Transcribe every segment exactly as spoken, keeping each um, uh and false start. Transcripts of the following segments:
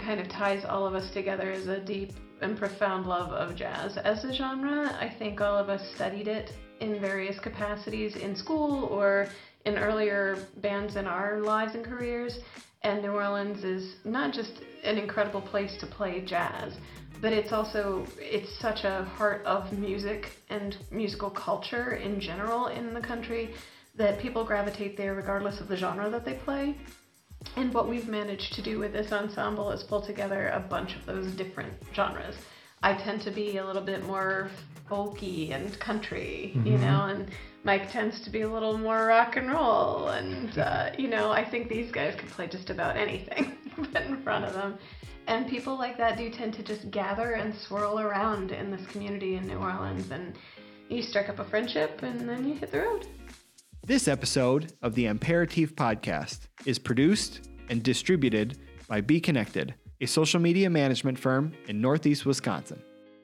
kind of ties all of us together is a deep and profound love of jazz as a genre. I think all of us studied it in various capacities in school or in earlier bands in our lives and careers. And New Orleans is not just an incredible place to play jazz, but it's also, it's such a heart of music and musical culture in general in the country that people gravitate there regardless of the genre that they play. And what we've managed to do with this ensemble is pull together a bunch of those different genres. I tend to be a little bit more folky and country, mm-hmm. you know, and Mike tends to be a little more rock and roll. And, uh, you know, I think these guys can play just about anything put in front of them. And people like that do tend to just gather and swirl around in this community in New Orleans. And you strike up a friendship and then you hit the road. This episode of the Imperative Podcast is produced and distributed by Be Connected, a social media management firm in Northeast Wisconsin.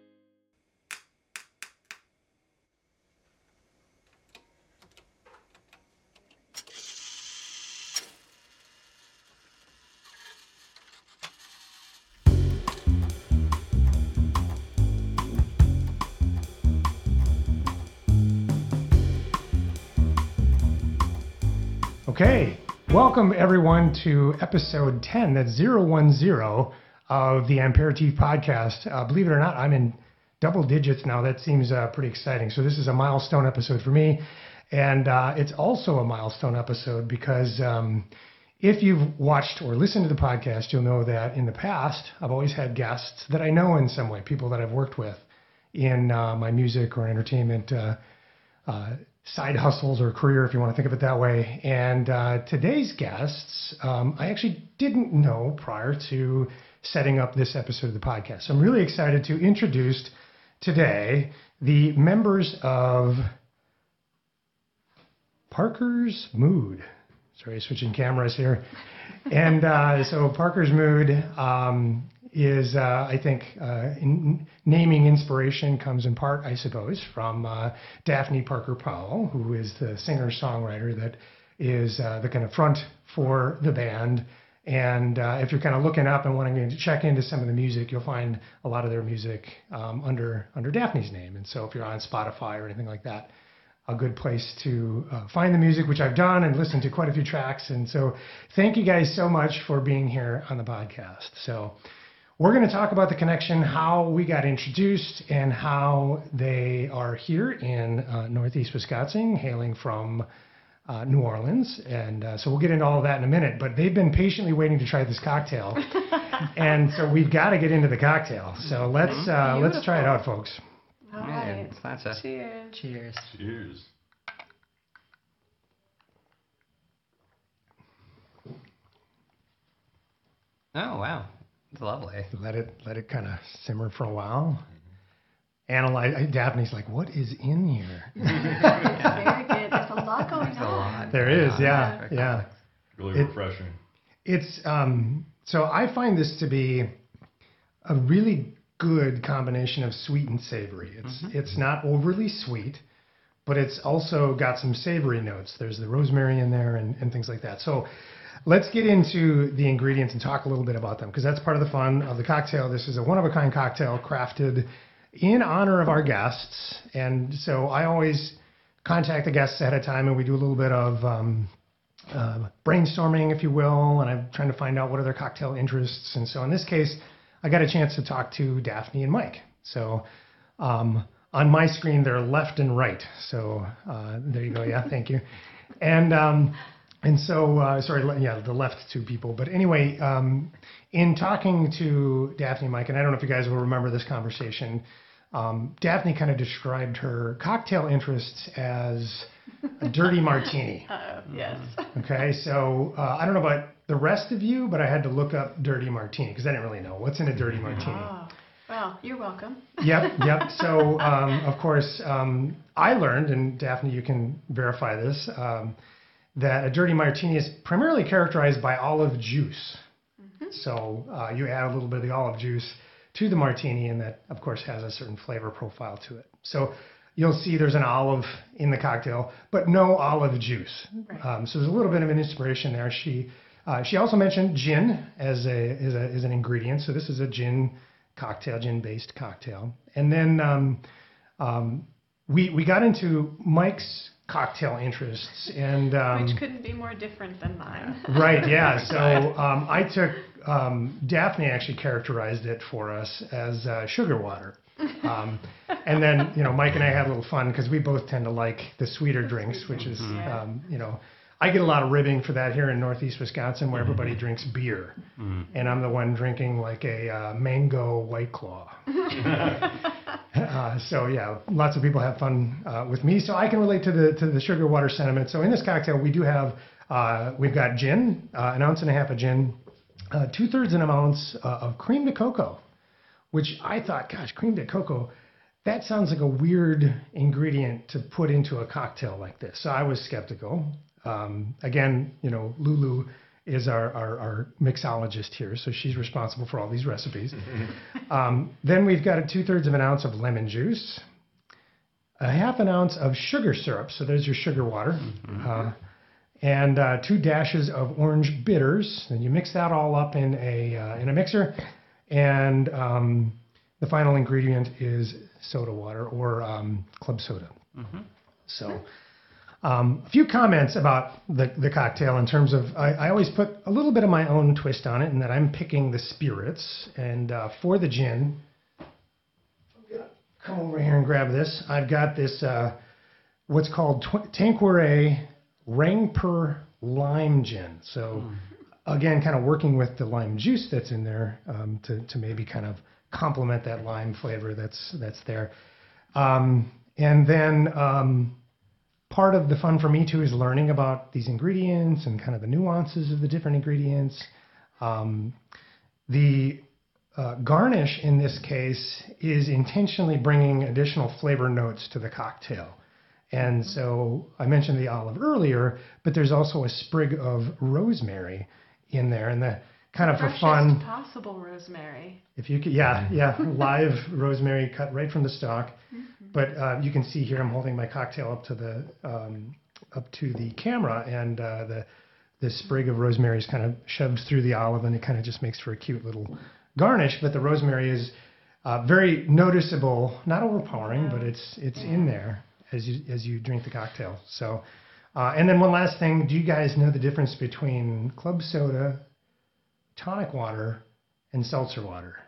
Okay, welcome everyone to episode ten, that's zero one zero of the Imperative Podcast. Uh, believe it or not, I'm in double digits now. That seems uh, pretty exciting. So this is a milestone episode for me. And uh, it's also a milestone episode because um, if you've watched or listened to the podcast, you'll know that in the past, I've always had guests that I know in some way, people that I've worked with in uh, my music or entertainment uh, uh side hustles or career, if you want to think of it that way. And uh, today's guests, um, I actually didn't know prior to setting up this episode of the podcast. So I'm really excited to introduce today the members of Parker's Mood. Sorry, switching cameras here. And uh, so Parker's Mood um, is, uh, I think, uh, in, naming inspiration comes in part, I suppose, from uh, Daphne Parker Powell, who is the singer-songwriter that is uh, the kind of front for the band. And uh, if you're kind of looking up and wanting to check into some of the music, you'll find a lot of their music um, under under Daphne's name. And so if you're on Spotify or anything like that, a good place to uh, find the music, which I've done and listened to quite a few tracks. And so thank you guys so much for being here on the podcast. So we're going to talk about the connection, how we got introduced, and how they are here in uh, Northeast Wisconsin, hailing from uh, New Orleans. And uh, so we'll get into all of that in a minute. But they've been patiently waiting to try this cocktail. And so we've got to get into the cocktail. So let's uh, let's try it out, folks. All right. That's a... Cheers. Cheers. Cheers. Oh, wow. It's lovely. Let it let it kind of simmer for a while. Analyze. Daphne's like, what is in here? Very good. There's a lot going There's a on. lot There going is, on. yeah, Very yeah. complex. Really It- refreshing. It's um. So I find this to be a really good combination of sweet and savory. It's Mm-hmm. it's not overly sweet, but it's also got some savory notes. There's the rosemary in there and, and things like that. So let's get into the ingredients and talk a little bit about them, because that's part of the fun of the cocktail. This is a one-of-a-kind cocktail crafted in honor of our guests. And so I always contact the guests ahead of time, and we do a little bit of um, uh, brainstorming, if you will, and I'm trying to find out what are their cocktail interests. And so in this case, I got a chance to talk to Daphne and Mike. So um, on my screen, they're left and right. So uh, there you go. Yeah, thank you. And um, and so, uh, sorry, le- yeah, the left two people. But anyway, um, in talking to Daphne and Mike, and I don't know if you guys will remember this conversation, um, Daphne kind of described her cocktail interests as a dirty martini. Uh, yes. Okay, so uh, I don't know about the rest of you, but I had to look up dirty martini because I didn't really know what's in a dirty martini. Oh, well, you're welcome. Yep, yep. So, um, of course, um, I learned, and Daphne, you can verify this, um, that a dirty martini is primarily characterized by olive juice. Mm-hmm. So uh, you add a little bit of the olive juice to the martini, and that, of course, has a certain flavor profile to it. So you'll see there's an olive in the cocktail, but no olive juice. Right. Um, so there's a little bit of an inspiration there. She Uh, she also mentioned gin as a, as a as an ingredient. So this is a gin cocktail, gin-based cocktail. And then um, um, we we got into Mike's cocktail interests, and um, Which couldn't be more different than mine. right, yeah. So um, I took um, Daphne actually characterized it for us as uh, sugar water. Um, and then, you know, Mike and I had a little fun because we both tend to like the sweeter drinks, which is, Yeah. um, you know, I get a lot of ribbing for that here in Northeast Wisconsin where everybody drinks beer. And I'm the one drinking like a uh, mango White Claw. uh, so, yeah, lots of people have fun uh, with me. So I can relate to the to the sugar water sentiment. So in this cocktail, we do have, uh, we've got gin, uh, an ounce and a half of gin, uh, two-thirds an ounce uh, of cream de cocoa, which I thought, gosh, cream de cocoa, that sounds like a weird ingredient to put into a cocktail like this. So I was skeptical. Um, again, you know, Lulu is our, our, our mixologist here, so she's responsible for all these recipes. um, then we've got a two-thirds of an ounce of lemon juice, a half an ounce of sugar syrup, so there's your sugar water, mm-hmm. uh, and uh, two dashes of orange bitters. And you mix that all up in a uh, in a mixer. And um, the final ingredient is soda water or um, club soda. Mm-hmm. So um, a few comments about the, the cocktail in terms of, I, I always put a little bit of my own twist on it in that I'm picking the spirits. And uh, for the gin, I'm going to come over here and grab this. I've got this, uh, what's called tw- Tanqueray Rangpur Lime Gin. So mm. Again, kind of working with the lime juice that's in there um, to, to maybe kind of complement that lime flavor that's that's there. Um, and then um, part of the fun for me too is learning about these ingredients and kind of the nuances of the different ingredients. Um, the uh, garnish in this case is intentionally bringing additional flavor notes to the cocktail. And so I mentioned the olive earlier, but there's also a sprig of rosemary in there, and the kind of for fun possible rosemary. If you could, yeah, yeah, live rosemary cut right from the stalk. Mm-hmm. But uh, you can see here I'm holding my cocktail up to the um, up to the camera, and uh, the the sprig of rosemary is kind of shoved through the olive, and it kind of just makes for a cute little garnish. But the rosemary is uh, very noticeable, not overpowering, but it's it's yeah. in there as you as you drink the cocktail. So. Uh, and then one last thing, do you guys know the difference between club soda, tonic water, and seltzer water?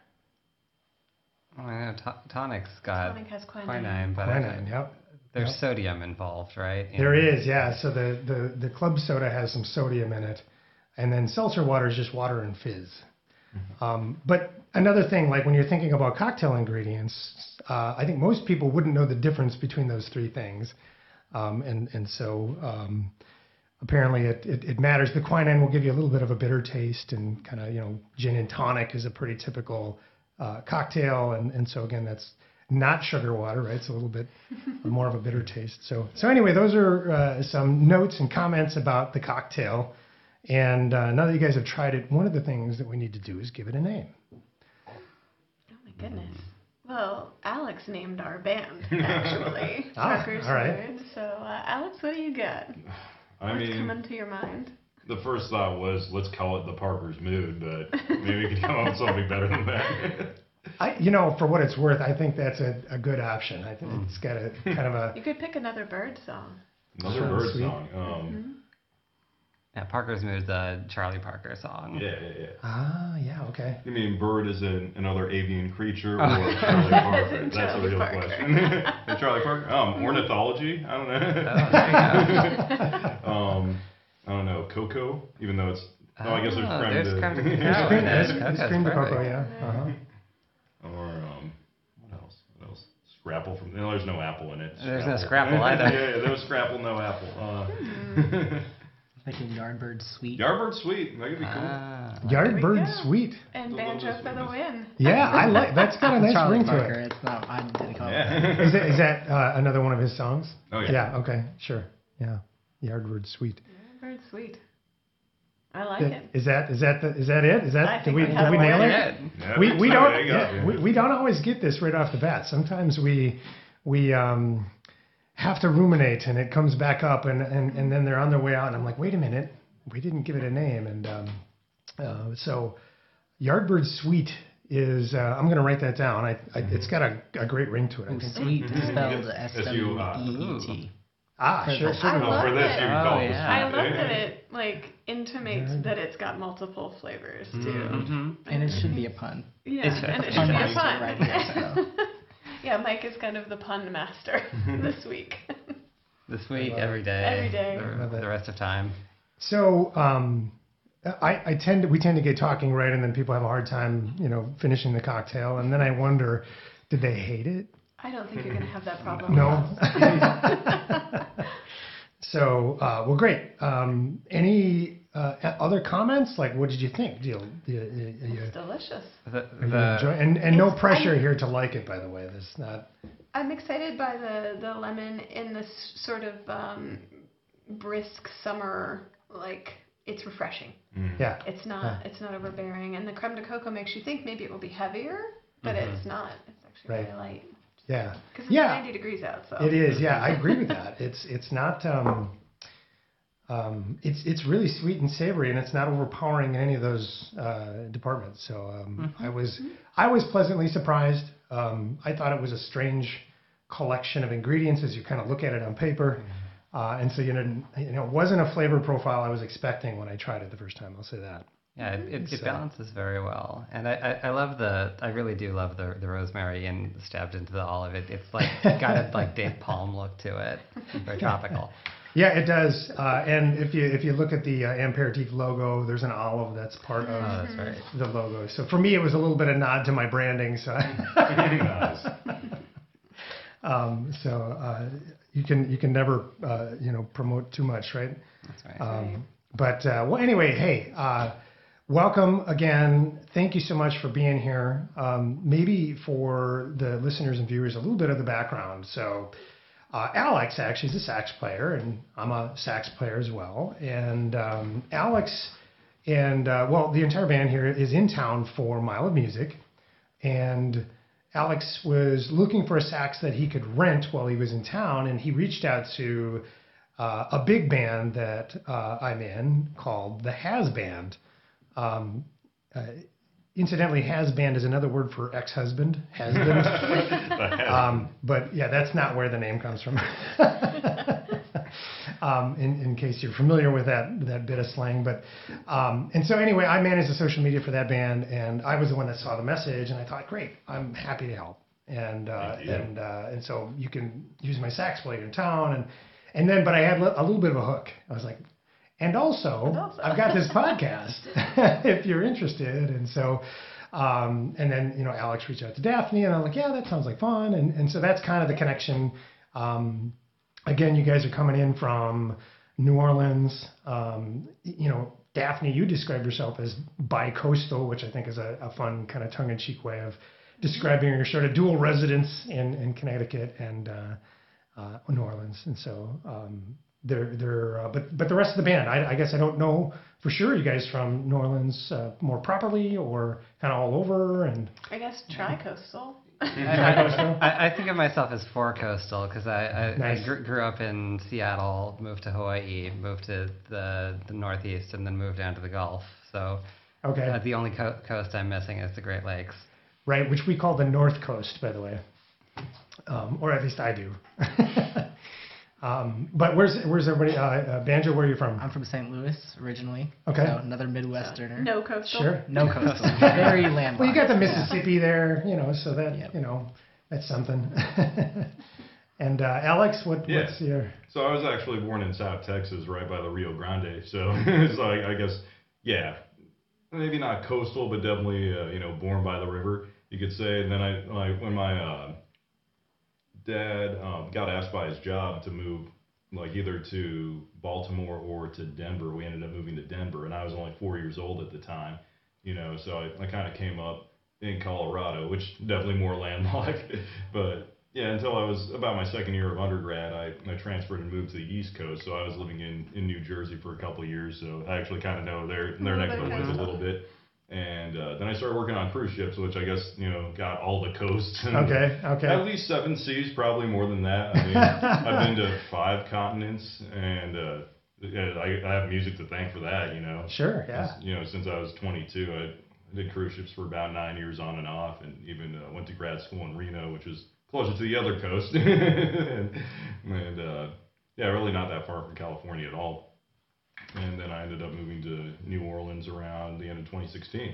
Oh, I know to- tonic's got tonic has quinine, quinine but quinine, yep. There's yep. sodium involved, right? In there is, yeah. So the, the, the club soda has some sodium in it, and then seltzer water is just water and fizz. Mm-hmm. Um, but another thing, like when you're thinking about cocktail ingredients, uh, I think most people wouldn't know the difference between those three things. Um, and, and so um, apparently it, it, it matters. The quinine will give you a little bit of a bitter taste, and kind of, you know, gin and tonic is a pretty typical uh, cocktail. And, and so, again, that's not sugar water, right? It's a little bit more of a bitter taste. So, so anyway, those are uh, some notes and comments about the cocktail. And uh, now that you guys have tried it, one of the things that we need to do is give it a name. Oh, my goodness. Well, Alex named our band, actually. ah, Parker's all right. Mood. So, uh, Alex, what do you got? I What's mean, coming to your mind? The first thought was, let's call it the Parker's Mood, but maybe we could come up with something better than that. I, you know, for what it's worth, I think that's a, a good option. I think mm. it's got a kind of a... You could pick another bird song. Another Short bird sweet. song. Um, mm-hmm. Yeah, Parker's Mood's a Charlie Parker song. Yeah, yeah, yeah. Ah, yeah, okay. You mean bird is an, another avian creature, or Oh. Charlie Parker? That's Charlie a real Parker. question. And Charlie Parker? Um, ornithology? I don't know. Oh, there you go. um, I don't know. Cocoa? Even though it's... Oh, I guess there's Oh, creme there's de... creme de There's cacao cream, in there's, it. there's Okay, cream de perfect. cocoa, yeah. Uh-huh. Or, um, what else? What else? Scrapple from... No, there's no apple in it. There's no Scrapple either. yeah, yeah, there was Scrapple, no apple. Uh, Thinking Yardbird Sweet. Yardbird Sweet. That could be cool. Ah, Yardbird go. Sweet. And The Banjo Littlest for the Sweetness. win. Yeah, I like that's got a nice Charlie ring Parker. to it. It's not. I didn't call it. Yeah. Is that, is that uh, another one of his songs? Oh, yeah. Yeah, okay, sure. Yeah. Yardbird Sweet. Bird sweet. I like Th- it. Is that is that the, is that it? Is that I did think we we did have we it nail right. it? Yeah, We we so don't there you go. yeah, we, we don't always get this right off the bat. Sometimes we we um have to ruminate and it comes back up and, and, and then they're on their way out and I'm like, wait a minute, we didn't give it a name, and um, uh, so Yardbird Sweet is. Uh, I'm going to write that down. I, I it's got a, a great ring to it. I Ooh, think. sweet Mhm. spelled Yes, S as you, uh, W E E T. Ah, For sure. the- sure. I Oh, love for this, it. you can Oh, call it yeah. I the love sweet. that it like intimates Yeah. that it's got multiple flavors too. Mm-hmm. And it should be a pun. Yeah, It's and it fun should be a master pun. right here, so. Yeah, Mike is kind of the pun master this week. This week, love it. every day. Every day. I love The, it. the rest of time. So um, I, I tend to we tend to get talking right, and then people have a hard time, you know, finishing the cocktail, and then I wonder, did they hate it? I don't think you're going to have that problem. No. with us. So uh, well, great. Um, any uh, other comments? Like, what did you think? Do you, do you, you, you, It's delicious. The, are you the, enjoy- and and no It's- pressure I'm- here to like it, by the way. This is not. I'm excited by the, the lemon in this sort of um, brisk summer, like it's refreshing. Mm. Yeah. It's not Yeah. it's not overbearing, and the creme de coco makes you think maybe it will be heavier, but Mhm. it's not. It's actually Right. really light Yeah. because it's Yeah. ninety degrees out. So It is, yeah, I agree with that. It's it's not um, um, it's it's really sweet and savory, and it's not overpowering in any of those uh, departments. So um, I was I was pleasantly surprised. Um, I thought it was a strange collection of ingredients as you kind of look at it on paper, uh, and so you know you know it wasn't a flavor profile I was expecting when I tried it the first time. I'll say that. yeah, it, it, it So- balances very well. And I, I, I love the, I really do love the, the rosemary and stabbed into the olive. It, it's like got a like Dave Palm look to it. Very tropical. Yeah, it does. Uh, and if you if you look at the uh, Aperitif logo, there's an olive that's part Oh, of that's right. the logo. So for me, it was a little bit of nod to my branding. So, Nice. um, so uh, you can you can never uh, you know promote too much, right? That's right. Um, but uh, well, anyway, hey, uh, welcome again. Thank you so much for being here. Um, maybe for the listeners and viewers, a little bit of the background. So. Uh, Alex actually is a sax player, and I'm a sax player as well. And um, Alex and, uh, well, the entire band here is in town for Mile of Music. And Alex was looking for a sax that he could rent while he was in town, and he reached out to uh, a big band that uh, I'm in called the Has Band. Um, uh, Incidentally, has band is another word for ex-husband, has-been. um, but yeah, that's not where the name comes from. um, in, in case you're familiar with that that bit of slang, but um, and so anyway, I managed the social media for that band, and I was the one that saw the message, and I thought, great, I'm happy to help, and uh, Thank you. and uh, and so you can use my sax player in town, and and then but I had a little bit of a hook. I was like. And also, And also. I've got this podcast if you're interested. And so, um, and then, you know, Alex reached out to Daphne, and I'm like, yeah, that sounds like fun. And, and so that's kind of the connection. Um, again, you guys are coming in from New Orleans. Um, you know, Daphne, you describe yourself as bi-coastal, which I think is a, a fun kind of tongue-in-cheek way of describing your sort of dual residence in, in Connecticut and uh, uh, New Orleans. And so, um, They're, they're, uh, but but the rest of the band, I, I guess I don't know for sure. You guys from New Orleans uh, more properly, or kind of all over, and I guess tri-coastal. I, I, I think of myself as four coastal because I, I, Nice. I grew, grew up in Seattle, moved to Hawaii, moved to the, the Northeast, and then moved down to the Gulf. So okay, uh, the only co- coast I'm missing is the Great Lakes. right, which we call the North Coast, by the way, um, or at least I do. um, but where's where's everybody? Uh, uh, Banjo, where are you from? I'm from Saint Louis originally. Okay. So another Midwesterner. No coastal. Sure. No coastal. Very landlocked. Well, you got the Yeah. Mississippi there, you know, so that Yep. you know that's something. and uh, Alex, what, Yeah. what's your? So I was actually born in South Texas, right by the Rio Grande. So it's like, I guess, yeah, maybe not coastal, but definitely, uh, you know, born by the river, you could say. And then I, like, when my uh, dad um, got asked by his job to move, like either to Baltimore or to Denver, we ended up moving to Denver, and I was only four years old at the time, you know. So I, I kind of came up in Colorado, which definitely more landlocked, but. Yeah, until I was about my second year of undergrad, I, I transferred and moved to the East Coast. So I was living in, in New Jersey for a couple of years. So I actually kind of know their their neck of the woods a little bit. And uh, then I started working on cruise ships, which I guess, you know, got all the coast. Okay, At okay. least seven seas, probably more than that. I mean, I've been to five continents, and uh, yeah, I, I have music to thank for that, you know. Sure, yeah. 'Cause, you know, since I was twenty-two, I, I did cruise ships for about nine years on and off, and even uh, went to grad school in Reno, which is closer to the other coast, and, and uh, yeah, really not that far from California at all. And then I ended up moving to New Orleans around the end of twenty sixteen.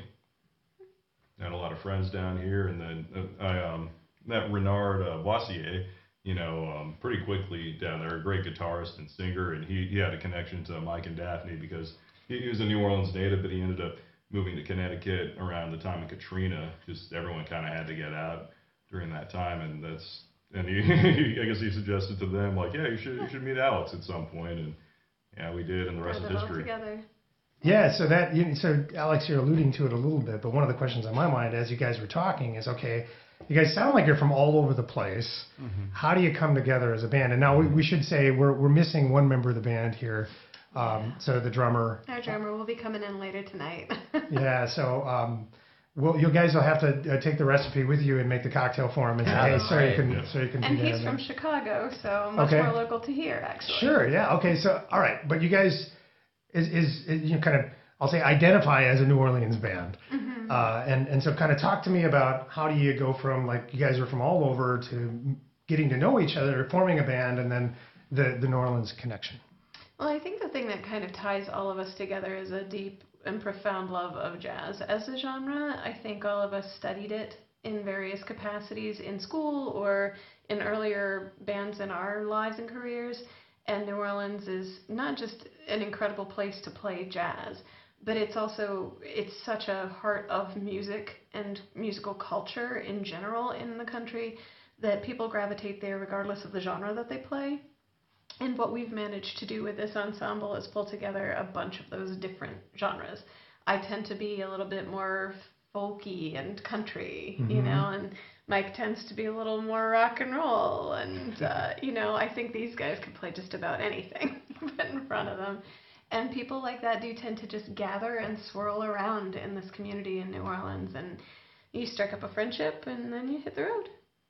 I had a lot of friends down here, and then uh, I um, met Renard uh, Boissier, you know, um, pretty quickly down there, a great guitarist and singer, and he, he had a connection to Mike and Daphne because he, he was a New Orleans native, but he ended up moving to Connecticut around the time of Katrina. Just everyone kind of had to get out during that time, and that's and he, I guess he suggested to them like, yeah, you should you should meet Alex at some point, and yeah, we did, and the rest Put is it all history. together. Yeah, so that you, so Alex, you're alluding to it a little bit, but one of the questions on my mind as you guys were talking is, okay, you guys sound like you're from all over the place. Mm-hmm. How do you come together as a band? And now we, we should say we're we're missing one member of the band here. Um, so the drummer. Our drummer will be coming in later tonight. Yeah, so um, well, you guys will have to uh, take the recipe with you and make the cocktail for him and say, Yeah, hey, that's so you right. can Yeah. so you can And do that. he's from Chicago, so much Okay. more local to here, actually. Sure, yeah, okay, so all right, but you guys is is, is you know, kind of I'll say identify as a New Orleans band, Mm-hmm. uh, and and so kind of talk to me about how do you go from like you guys are from all over to getting to know each other, forming a band, and then the the New Orleans connection. Well, I think the thing that kind of ties all of us together is a deep and profound love of jazz as a genre. I think all of us studied it in various capacities in school or in earlier bands in our lives and careers. And New Orleans is not just an incredible place to play jazz, but it's also, it's such a heart of music and musical culture in general in the country that people gravitate there regardless of the genre that they play. And what we've managed to do with this ensemble is pull together a bunch of those different genres. I tend to be a little bit more folky and country, you Mhm. know, and Mike tends to be a little more rock and roll. And, uh, you know, I think these guys can play just about anything you put in front of them. And people like that do tend to just gather and swirl around in this community in New Orleans. And you strike up a friendship and then you hit the road.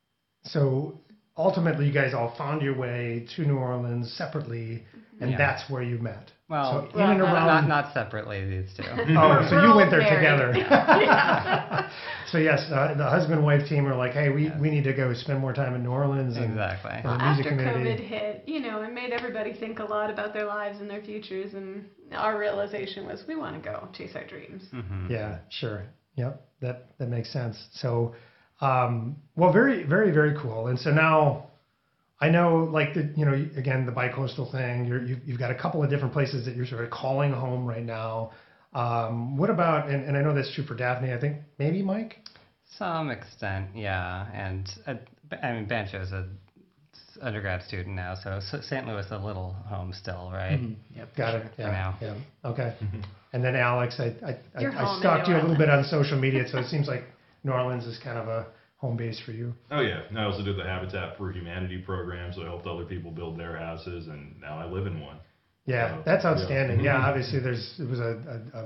So ultimately, you guys all found your way to New Orleans separately, and Yeah. that's where you met. Well, so in and well, around. not not separately, these two. Oh, so We're you all went there married. together. Yeah. So yes, uh, the husband-wife team are like, hey, we, Yes. we need to go spend more time in New Orleans. And, Exactly. and Well, the music after community. COVID hit, you know, it made everybody think a lot about their lives and their futures, and our realization was we want to go chase our dreams. Mm-hmm. Yeah, sure. Yep, that that makes sense. So, um, well, very, very, very cool. And so now, I know, like the, you know, again, the bicoastal thing. You're, you've, you've got a couple of different places that you're sort of calling home right now. Um, what about? And, and I know that's true for Daphne. I think maybe Mike. Some extent, yeah. And uh, I mean, Banjo's a s- undergrad student now, so S- Saint Louis a little home still, right? Mhm. Yep. Got it. For Yeah. now. Yeah. Okay. And then Alex, I I, I, You're I home in stalked New you a little bit on Orleans. social media, so it seems like New Orleans is kind of a home base for you. Oh yeah, and I also did the Habitat for Humanity program, so I helped other people build their houses, and now I live in one. Yeah, So, that's yeah. outstanding. Yeah, obviously there's it was a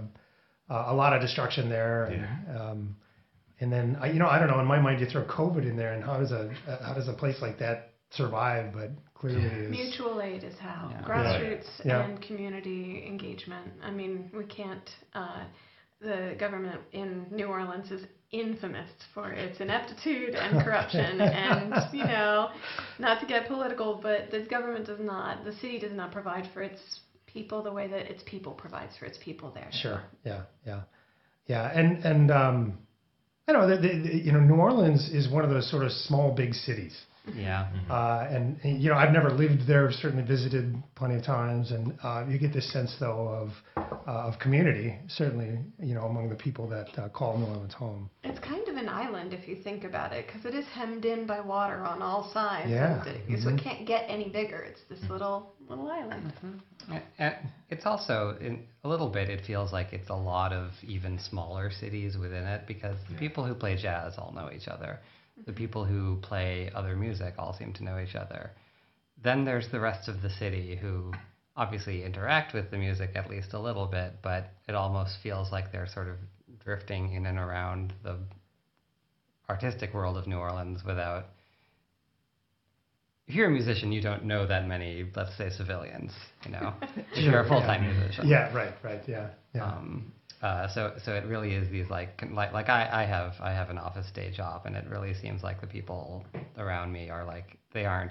a, a, a lot of destruction there, and, Yeah. um, and then I, you know I don't know. In my mind, you throw COVID in there, and how does a how does a place like that survive? But clearly is Mutual aid is how. Yeah. Grassroots Yeah. and community engagement. I mean, we can't. Uh, the government in New Orleans is infamous for its ineptitude and corruption, and you know, not to get political, but the government does not, the city does not provide for its people the way that its people provides for its people there. Sure. Yeah. Yeah. Yeah. And and um, I don't know. The, the, the, you know, New Orleans is one of those sort of small big cities. Yeah. Uh, and, and, you know, I've never lived there, certainly visited plenty of times, and uh, you get this sense, though, of uh, of community, certainly, you know, among the people that uh, call New Orleans home. It's kind of an island if you think about it, because it is hemmed in by water on all sides. Yeah. And it, So Mhm. it can't get any bigger. It's this little little island. And- and it's also in a little bit. It feels like it's a lot of even smaller cities within it because the Yeah. people who play jazz all know each other. The people who play other music all seem to know each other. Then there's the rest of the city who obviously interact with the music at least a little bit, but it almost feels like they're sort of drifting in and around the artistic world of New Orleans without if you're a musician, you don't know that many, let's say, civilians, you know, if Sure, you're a full-time yeah. musician. Yeah, right, right, yeah, yeah. Um, uh, so, so it really is these like, con- like, like I, I have, I have an office day job, and it really seems like the people around me are like, they aren't,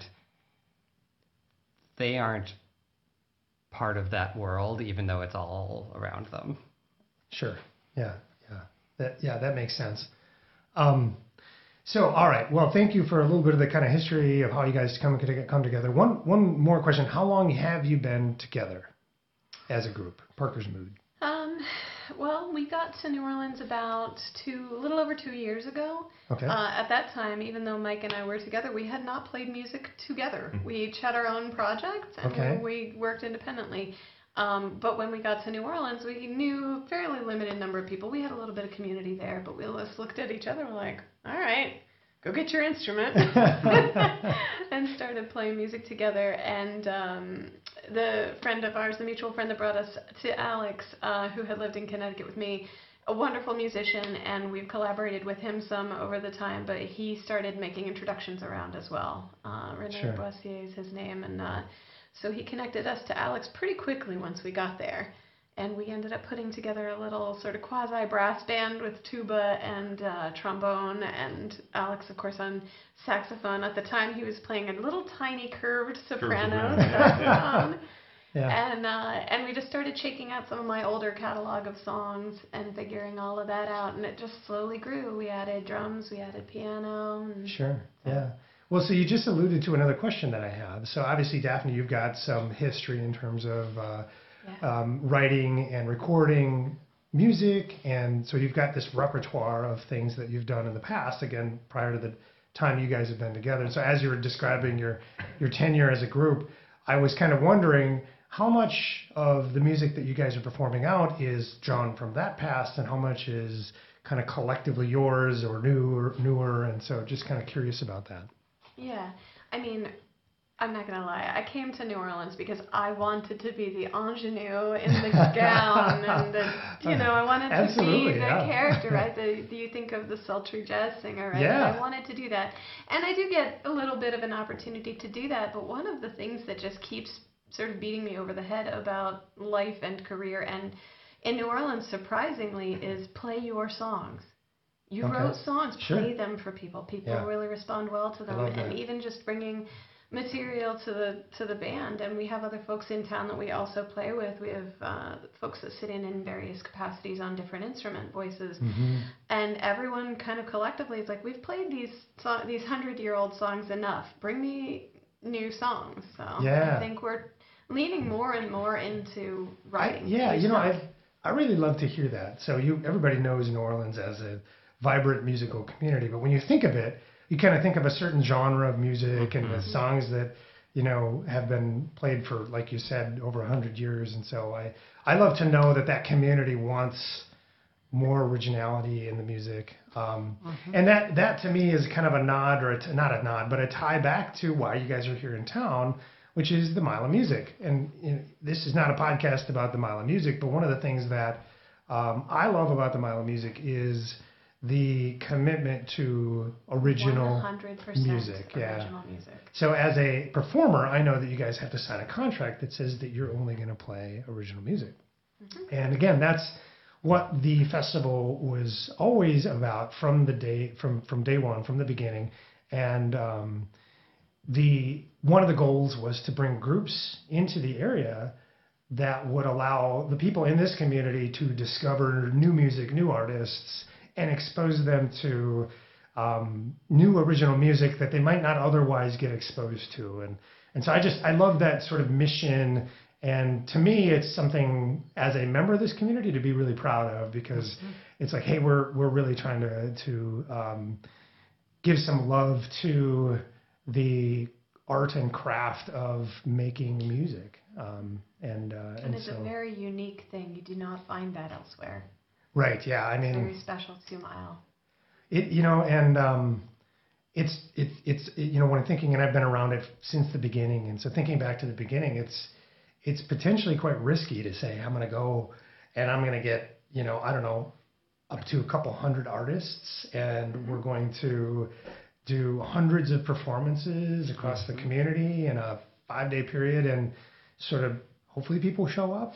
they aren't part of that world, even though it's all around them. Sure. Yeah. Yeah. That, yeah, that makes sense. Um, so, all right. Well, thank you for a little bit of the kind of history of how you guys come come together. One one more question: how long have you been together as a group, Parker's Mood? Um, well, we got to New Orleans about two, a little over two years ago. Okay. Uh, at that time, even though Mike and I were together, we had not played music together. We each had our own projects, and Okay. we worked independently. Um, but when we got to New Orleans, we knew a fairly limited number of people. We had a little bit of community there, but we just looked at each other and were like, all right, go get your instrument. And started playing music together. And um, the friend of ours, the mutual friend that brought us to Alex, uh, who had lived in Connecticut with me, a wonderful musician, and we've collaborated with him some over the time, but he started making introductions around as well. Uh, Rene Sure. Boissier is his name, and uh, so he connected us to Alex pretty quickly once we got there. And we ended up putting together a little sort of quasi-brass band with tuba and uh, trombone, and Alex, of course, on saxophone. At the time, he was playing a little tiny curved soprano soprano. saxophone. Yeah. And uh, and we just started shaking out some of my older catalog of songs and figuring all of that out, and it just slowly grew. We added drums, we added piano. And Sure. Yeah. Well, so you just alluded to another question that I have. So obviously, Daphne, you've got some history in terms of uh, yeah. um, writing and recording music, and so you've got this repertoire of things that you've done in the past. Again, prior to the time you guys have been together. So as you were describing your your tenure as a group, I was kind of wondering how much of the music that you guys are performing out is drawn from that past, and how much is kind of collectively yours or newer, newer, and so just kind of curious about that. Yeah, I mean, I'm not gonna lie. I came to New Orleans because I wanted to be the ingenue in the gown, and the, you know, I wanted to Absolutely, be the yeah. character, right? The, the you think of the sultry jazz singer, right? Yeah. I wanted to do that, and I do get a little bit of an opportunity to do that. But one of the things that just keeps sort of beating me over the head about life and career, and in New Orleans, surprisingly, is play your songs. You Okay. wrote songs, Sure. play them for people. People Yeah. really respond well to them, love and that. even just bringing material to the to the band. And we have other folks in town that we also play with. We have uh, folks that sit in in various capacities on different instrument voices, Mm-hmm. and everyone kind of collectively is like, we've played these so- these hundred year old songs enough. Bring me new songs. So Yeah. I think we're leaning more and more into I, writing. yeah, new you know, stuff. I I really love to hear that. So you everybody knows New Orleans as a vibrant musical community, but when you think of it, you kind of think of a certain genre of music and the songs that you know have been played for, like you said, over a hundred years. And so I I love to know that that community wants more originality in the music, um, and that that to me is kind of a nod, or a t- not a nod, but a tie back to why you guys are here in town, which is the Mile of Music. And you know, this is not a podcast about the Mile of Music, but one of the things that um, I love about the Mile of Music is the commitment to original one hundred percent music. Yeah. original music. So as a performer, I know that you guys have to sign a contract that says that you're only going to play original music. And again, that's what the festival was always about from the day from from day one, from the beginning. And um, the one of the goals was to bring groups into the area that would allow the people in this community to discover new music, new artists, and expose them to um, new original music that they might not otherwise get exposed to. And and so I just I love that sort of mission. And to me, it's something as a member of this community to be really proud of, because mm-hmm. it's like, hey, we're we're really trying to to um, give some love to the art and craft of making music. Um, and uh, And, and it's so, a very unique thing. You do not find that elsewhere. right, yeah, I mean, Very special to Mile. it you know, and um, it's it's it's it, you know, when I'm thinking, and I've been around it since the beginning, and so thinking back to the beginning, it's it's potentially quite risky to say I'm going to go and I'm going to get, you know, I don't know, up to a couple hundred artists, and we're going to do hundreds of performances across the community in a five-day period, and sort of hopefully people show up.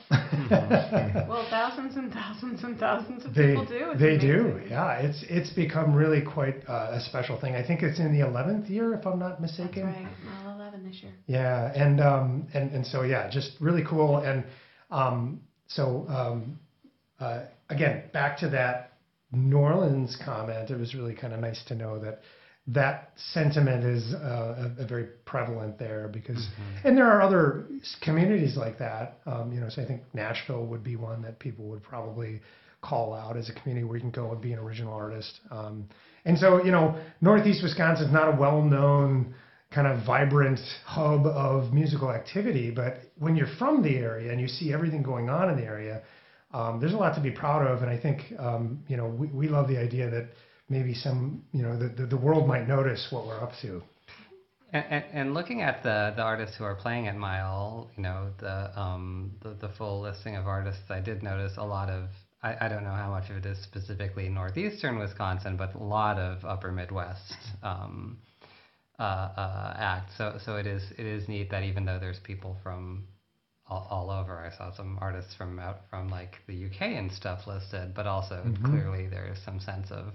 Well, thousands and thousands and thousands of They people do. It's they amazing. do, yeah. It's it's become really quite uh, a special thing. I think it's in the eleventh year, if I'm not That's mistaken. right. Mile eleven this year. Yeah, and um, and and so yeah, just really cool. And um, so um, uh, again, back to that New Orleans comment. It was really kind of nice to know that that sentiment is uh, a, a very prevalent there, because, Mm-hmm. and there are other s- communities like that. Um, you know, so I think Nashville would be one that people would probably call out as a community where you can go and be an original artist. Um, and so, you know, Northeast Wisconsin is not a well-known kind of vibrant hub of musical activity, but when you're from the area and you see everything going on in the area, um, there's a lot to be proud of. And I think, um, you know, we, we love the idea that maybe some, you know, the, the, the world might notice what we're up to. And, and, and looking at the, the artists who are playing at Mile, you know, the, um, the the full listing of artists, I did notice a lot of, I, I don't know how much of it is specifically northeastern Wisconsin, but a lot of upper Midwest um, uh, uh, acts. So so it is it is neat that even though there's people from all, all over, I saw some artists from out from like the U K and stuff listed, but also Mhm. clearly there is some sense of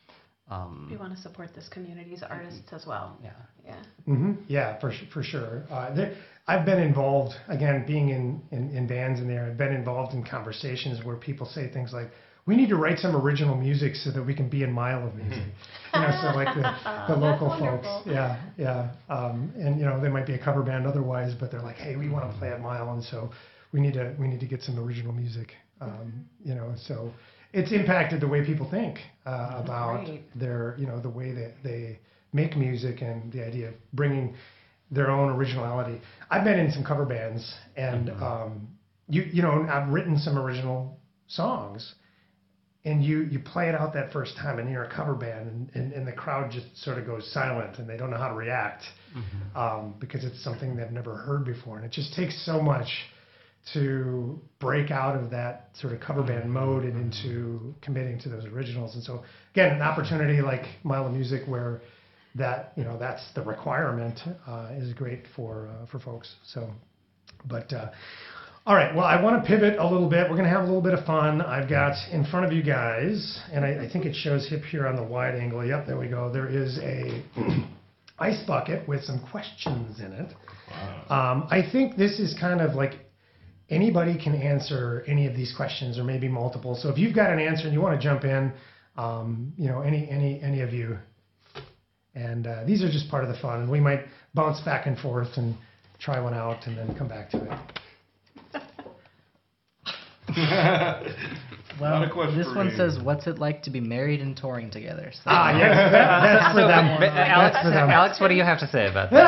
um, We want to support this community's artists as well. yeah. Yeah. hmm Yeah, for su- for sure. Uh, there, I've been involved, again, being in, in, in bands in there, I've been involved in conversations where people say things like, we need to write some original music so that we can be in Mile of Music. You know, so like the, the That's local wonderful. folks. Yeah, yeah. Um, and, you know, they might be a cover band otherwise, but they're like, hey, we want to play at Mile, and so we need to we need to get some original music. Um, you know, so it's impacted the way people think uh, about Right. their, you know, the way that they make music, and the idea of bringing their own originality. I've been in some cover bands, and um, you you know, I've written some original songs, and you you play it out that first time, and you're a cover band, and, and, and the crowd just sort of goes silent, and they don't know how to react um, because it's something they've never heard before, and it just takes so much to break out of that sort of cover band mode and into committing to those originals. And so again, an opportunity like Mile of Music, where that, you know, that's the requirement, uh, is great for uh, for folks. So, but uh, all right, well, I want to pivot a little bit. We're going to have a little bit of fun. I've got in front of you guys, and I, I think it shows hip here on the wide angle. Yep, there we go. There is a ice bucket with some questions in it. Wow. Um, I think this is kind of like anybody can answer any of these questions, or maybe multiple. So if you've got an answer and you want to jump in, um, you know, any any any of you. And uh, these are just part of the fun, and we might bounce back and forth and try one out and then come back to it. Well, Not a question this for one me. says, "What's it like to be married and touring together?" So, Ah, yes, that, that's for So, them. but, uh, Alex, That's for them. Alex, what do you have to say about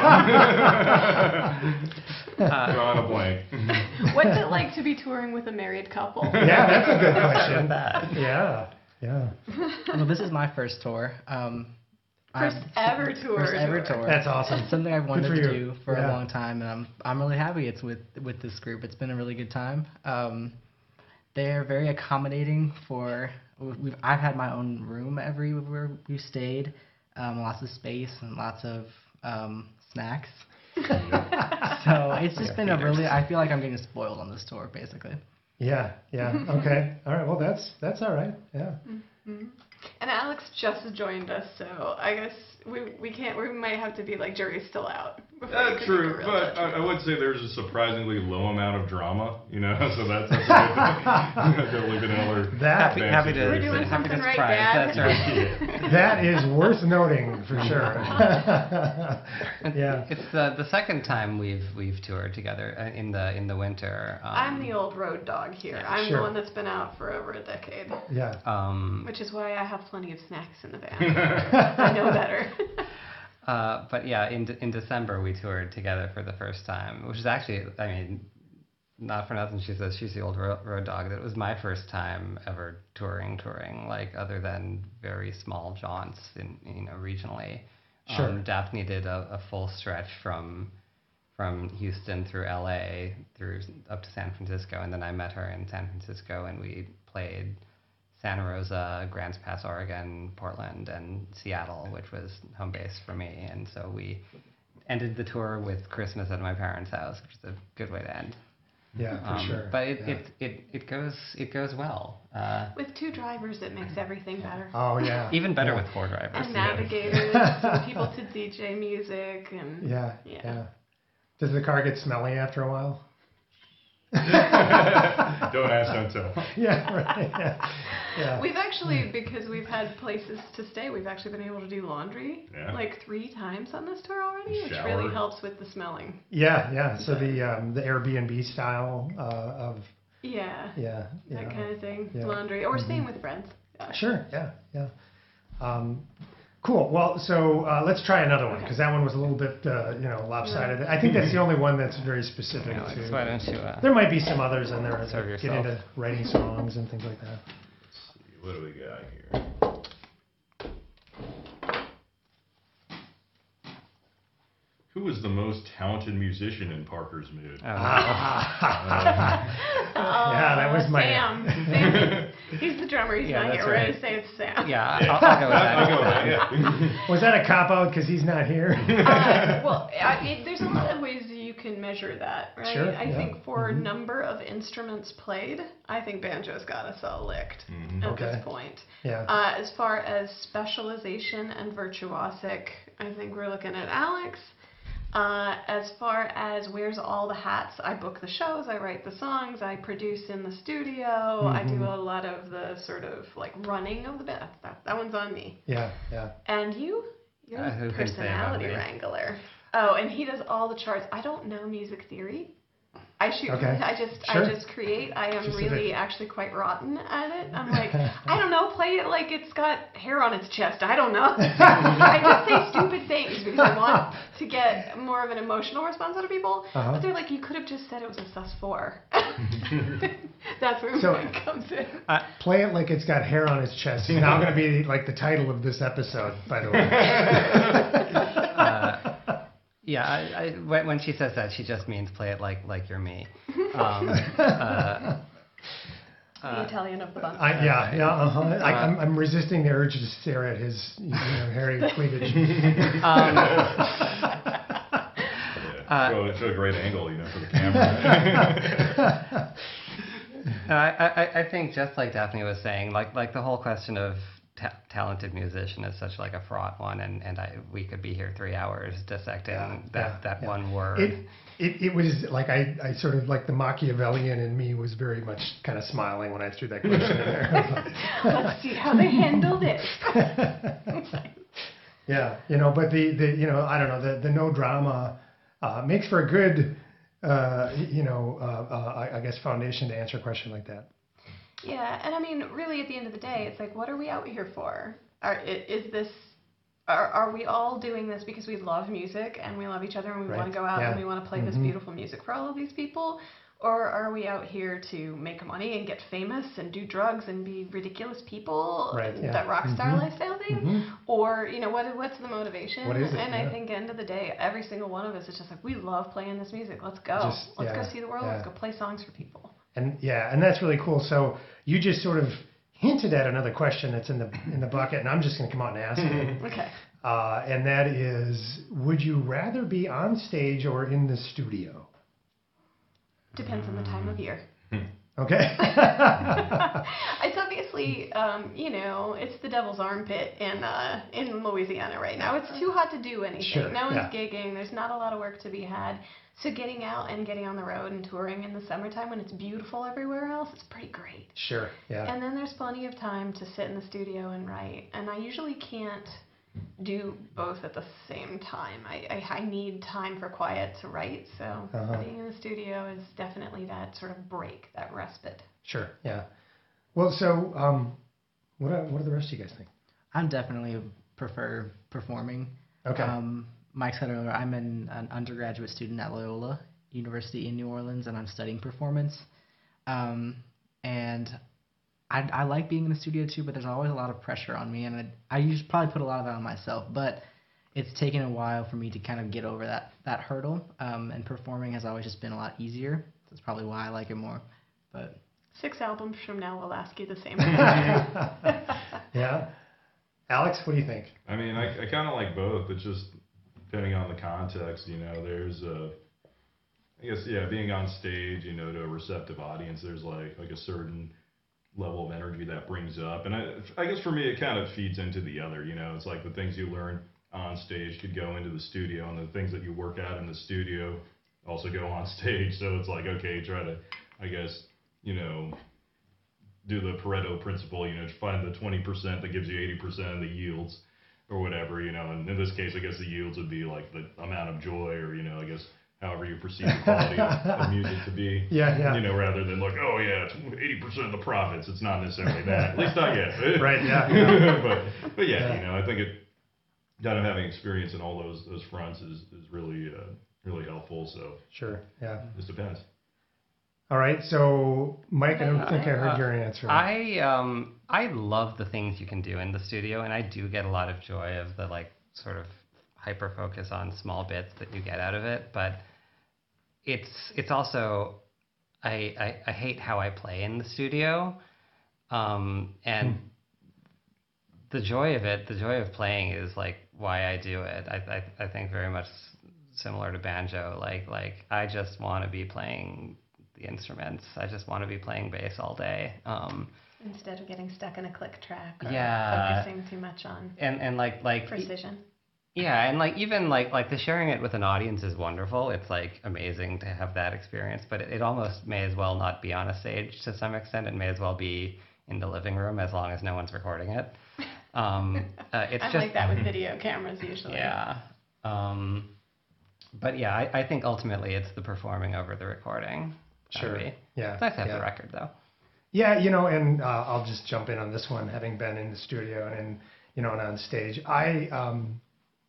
that? Uh, Drawing a blank. What's it like to be touring with a married couple? Yeah, that's a good Start question. with that. Yeah, yeah. well, this is my first tour. Um, First I'm- ever tour. First ever tour. That's awesome. It's something I've wanted for to you. do for Yeah. a long time, and I'm I'm really happy it's with with this group. It's been a really good time. Um, they're very accommodating for. We've I've had my own room everywhere we've stayed, um, lots of space and lots of um, snacks. So it's just been a really. I feel like I'm getting spoiled on this tour, basically. Yeah, yeah. Okay. All right. Well, that's that's all right. Yeah. And Alex just joined us, so I guess we we can't. We might have to be like, jury's still out. before we That's can make a true, real but judgment. I, I would say there's a surprisingly low amount of drama, you know, so that's, that's a good thing. Definitely been another That Happy, happy to, We're doing happy to something right, surprise. Dad. That's right. that is worth noting for sure. yeah. It's uh, the second time we've we've toured together uh, in the in the winter. Um, I'm the old road dog here. I'm Sure. the one that's been out for over a decade, Yeah. Um, which is why I have plenty of snacks in the van. I know better. uh, but yeah, in de- in December we toured together for the first time, which is actually, I mean, not for nothing. She says she's the old ro- road dog. That was my first time ever touring, touring like other than very small jaunts in you know regionally. Sure. Um, Daphne did a, a full stretch from from Houston through L A through up to San Francisco, and then I met her in San Francisco, and we played Santa Rosa, Grants Pass, Oregon, Portland, and Seattle, which was home base for me. And so we ended the tour with Christmas at my parents' house, which is a good way to end. Yeah, for Um, sure. But it, yeah. it, it, it goes it goes well. Uh, With two drivers, it makes everything better. Oh, yeah. even better yeah. with four drivers. And together. navigators, and people to D J music, and Yeah, Yeah. yeah. Does the car get smelly after a while? Don't ask, don't tell. Yeah, right. Yeah. yeah. We've actually, because we've had places to stay, we've actually been able to do laundry Yeah. like three times on this tour already, which Shower. really helps with the smelling. Yeah, yeah. So the um, the Airbnb style uh, of Yeah, yeah, that yeah. kind of thing. Yeah. Laundry, or Mhm. staying with friends. Yeah. Sure. Yeah, yeah. Um, cool. Well, so uh, let's try another one because that one was a little bit uh, you know lopsided. I think that's the only one that's very specific Alex, to. why don't you? Uh, There might be some others in there that Serve get yourself. into writing songs and things like that. What do we got here? Who is the most talented musician in Parker's Mood? oh, Yeah, that was my- Sam. Sam. He's the drummer. He's Yeah, not that's here. We're right. gonna say it's Sam. yeah, Yeah. I'll, I'll go with that. I'll go with that, yeah. Was that a cop out because he's not here? Uh, well, I mean, there's a lot of ways you can measure that, right? Sure, I yeah. think for Mhm. number of instruments played, I think banjo's got us all licked Mhm. at Okay. this point. Yeah. Uh, as far as specialization and virtuosic, I think we're looking at Alex. Uh, as far as wears all the hats, I book the shows, I write the songs, I produce in the studio, I do Mhm. a lot of the sort of like running of the band. That, that one's on me. Yeah, yeah. And you? You're Uh, who the can say about personality me? wrangler. Oh, and he does all the charts. I don't know music theory. I shoot. Okay. I just. Sure. I just create. I am Specific. really actually quite rotten at it. I'm like, I don't know. Play it like it's got hair on its chest. I don't know. I just say stupid things because I want to get more of an emotional response out of people. Uh-huh. But they're like, you could have just said it was a sus four. That's where So- mine comes in. Play it like it's got hair on its chest. It's now going to be like the title of this episode, by the way. Uh, yeah, I, I, when, when she says that, she just means play it like like you're me. Um, uh, the uh, Italian of the bunch. I, yeah, yeah. Uh-huh. I, Uh, I'm, I'm resisting the urge to stare at his you know, hairy cleavage. um, Yeah. Uh, Show, show a great angle, you know, for the camera. No, I, I, I think just like Daphne was saying, like like the whole question of ta- talented musician is such like a fraught one, and, and I we could be here three hours dissecting Yeah, that, yeah, that yeah. one word. It, it, it was like I, I sort of like the Machiavellian in me was very much kind of smiling when I threw that question in there. Let's see how they handle this. Yeah, you know, but the, the you know, I don't know, the, the no drama uh, makes for a good, uh, you know, uh, uh, I, I guess foundation to answer a question like that. Yeah, and I mean, really, at the end of the day, it's like, what are we out here for? Are, i- is this, are, are we all doing this because we love music and we love each other and we Right, want to go out yeah. and we want to play this Mhm. beautiful music for all of these people? Or are we out here to make money and get famous and do drugs and be ridiculous people, Right, yeah. that rock star Mhm. lifestyle thing? Mhm. Or, you know, what what's the motivation? What is it? And Yeah. I think, end of the day, every single one of us is just like, we love playing this music. Let's go. Just- Let's yeah, go see the world. yeah. Let's go play songs for people. And yeah, and that's really cool. So you just sort of hinted at another question that's in the in the bucket, and I'm just going to come out and ask it. Okay. Uh, and that is, would you rather be on stage or in the studio? Depends on the time of year. Okay. It's obviously, um, you know, it's the devil's armpit in uh, in Louisiana right now. It's too hot to do anything. Sure, No one's yeah. gigging. There's not a lot of work to be had. So getting out and getting on the road and touring in the summertime when it's beautiful everywhere else, it's pretty great. Sure. Yeah. And then there's plenty of time to sit in the studio and write. And I usually can't do both at the same time. I, I, I need time for quiet to write. So Uh-huh. being in the studio is definitely that sort of break, that respite. Sure. Yeah. Well, so um, what are, what do the rest of you guys think? I'm definitely prefer performing. Okay. Um, Mike said earlier, I'm an, an undergraduate student at Loyola University in New Orleans, and I'm studying performance. Um, and I, I like being in the studio too, but there's always a lot of pressure on me, and I, I usually probably put a lot of that on myself. But it's taken a while for me to kind of get over that that hurdle. Um, and performing has always just been a lot easier. That's probably why I like it more. But Six albums from now, we'll ask you the same. Yeah. Alex, what do you think? I mean, I, I kind of like both. It's just depending on the context, you know, there's a, I guess, yeah, being on stage, you know, to a receptive audience, there's like, like a certain level of energy that brings up. And I, I guess for me, it kind of feeds into the other, you know, it's like the things you learn on stage could go into the studio, and the things that you work out in the studio also go on stage. So it's like, okay, try to, I guess, you know, do the Pareto principle, you know, find the twenty percent that gives you eighty percent of the yields or whatever, you know, and in this case, I guess the yields would be like the amount of joy, or, you know, I guess however you perceive the quality of, of music to be, yeah, yeah. you know, rather than like, oh yeah, it's eighty percent of the profits. It's not necessarily that, at least not yet. Right, yeah. yeah. but, but yeah, yeah, you know, I think it, kind of having experience in all those, those fronts is, is really, uh, really helpful. So Sure, yeah. it just depends. All right, so Mike, I don't think I heard Uh, your answer. I um I love the things you can do in the studio, and I do get a lot of joy of the like sort of hyper focus on small bits that you get out of it. But it's it's also I I, I hate how I play in the studio, um, and Hmm. the joy of it, the joy of playing is like why I do it. I I, I think very much similar to banjo. Like like I just want to be playing the instruments. I just want to be playing bass all day. Um, Instead of getting stuck in a click track or Yeah. focusing too much on and and like like precision. yeah, and like even like like the sharing it with an audience is wonderful. It's like amazing to have that experience, but it, it almost may as well not be on a stage to some extent. It may as well be in the living room as long as no one's recording it. Um, uh, it's I just like that with video cameras usually. yeah. Um, but yeah, I, I think ultimately it's the performing over the recording. Sure. Maybe. Yeah. It's nice to have yeah. the record though. Yeah, you know, and uh, I'll just jump in on this one, having been in the studio and in, you know, and on stage. I um,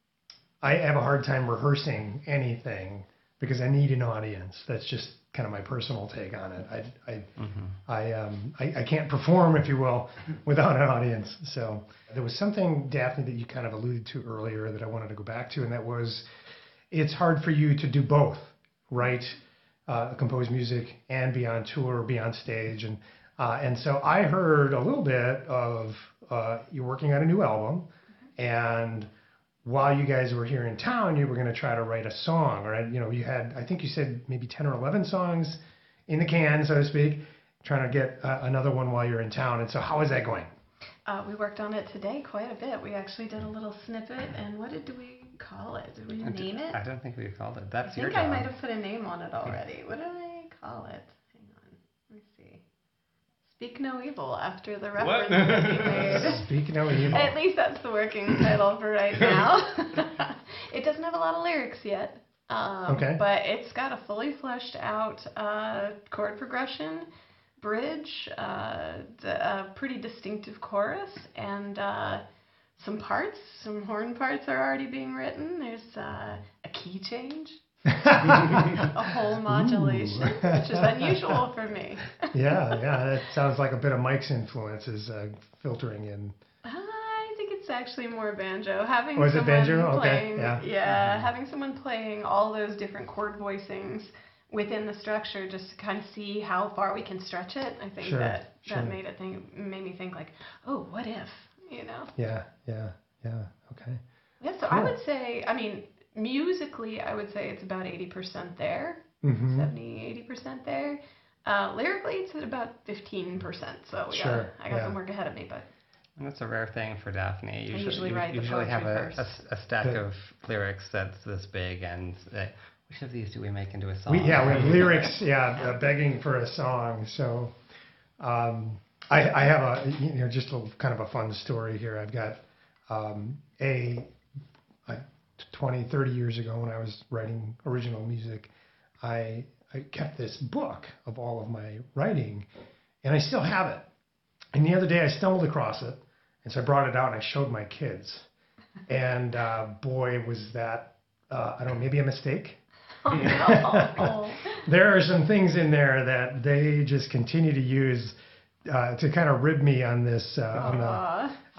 I have a hard time rehearsing anything because I need an audience. That's just kind of my personal take on it. I I Mm-hmm. I um I, I can't perform, if you will, without an audience. So there was something, Daphne, that you kind of alluded to earlier that I wanted to go back to, and that was it's hard for you to do both, right? Uh, compose music and be on tour, be on stage, and uh, and so I heard a little bit of uh, you're working on a new album, and while you guys were here in town, you were going to try to write a song, right? You know, you had, I think you said maybe ten or eleven songs in the can, so to speak, trying to get uh, another one while you're in town. And so how is that going? Uh, we worked on it today quite a bit. We actually did a little snippet, and what did we call it? Did we I name d- it? I don't think we called it. I That's your think job. I might have put a name on it already. What did I call it? Hang on. Let me see. Speak No Evil, after the reference What? that you made. Speak no evil. At least that's the working title for right now. It doesn't have a lot of lyrics yet. Um, Okay. But it's got a fully fleshed out uh, chord progression, bridge, uh, d- a pretty distinctive chorus, and uh, some parts, some horn parts are already being written. There's uh, a key change, a whole modulation, Ooh. which is unusual for me. yeah, yeah, that sounds like a bit of Mike's influences uh, filtering in. I think it's actually more banjo. Having Oh, is it someone banjo? Okay, playing, yeah. yeah, having someone playing all those different chord voicings within the structure, just to kind of see how far we can stretch it. I think Sure, that sure. that made it think, made me think like, oh, what if, you know? Yeah, yeah, yeah. Okay. Yeah. So I Cool. would say, I mean, musically, I would say it's about eighty percent there, Mm-hmm. seventy, eighty percent there. Uh, lyrically, it's at about fifteen percent. So we Sure, got, I got yeah. some work ahead of me, but. And that's a rare thing for Daphne. Usually, usually you write the usually have a, poetry a, first. a stack Good. of lyrics that's this big, and uh, which of these do we make into a song? We, yeah, we have lyrics, yeah, uh, begging for a song. So um, I, I have a, you know, just a kind of a fun story here. I've got um, a, a twenty, thirty years ago when I was writing original music, I, I kept this book of all of my writing, and I still have it. And the other day I stumbled across it, and so I brought it out and I showed my kids. And uh, boy, was that, uh, I don't know, maybe a mistake. Oh, no. There are some things in there that they just continue to use uh, to kind of rib me on this uh, on the Aw.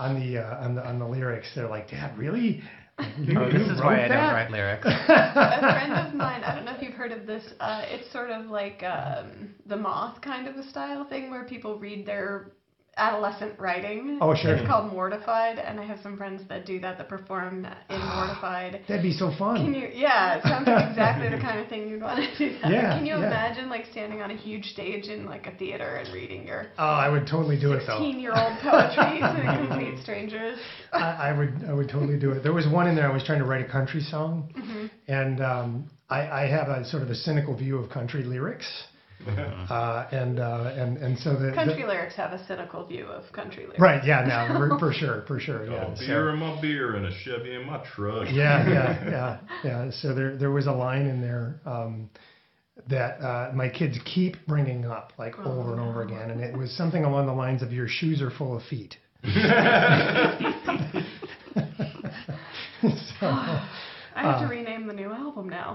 on the uh, on the on the lyrics. They're like, Dad, really? You, Oh, this you is wrote why I that? don't write lyrics. A friend of mine, I don't know if you've heard of this, uh, it's sort of like um, the Moth kind of a style thing where people read their adolescent writing. Oh, sure. It's called Mortified, and I have some friends that do that, that perform in Mortified. That'd be so fun. Can you, yeah, it sounds like exactly the kind of thing you'd want to do. That. Yeah, Can you yeah. imagine like standing on a huge stage in like a theater and reading your Oh, I would totally do it though. sixteen-year-old poetry to complete strangers? I, I would I would totally do it. There was one in there. I was trying to write a country song, Mm-hmm. and um, I, I have a sort of a cynical view of country lyrics, uh, and uh, and and so the, Country the lyrics have a cynical view of country lyrics. right, yeah, no, for- for sure, for sure, yeah. Oh, so- beer in my beer and a Chevy in my truck. Yeah, yeah, yeah, yeah. So there, there was a line in there um, that uh, my kids keep bringing up like Oh, over and over again, and it was something along the lines of "Your shoes are full of feet." so, I have Uh, to rename the new album now.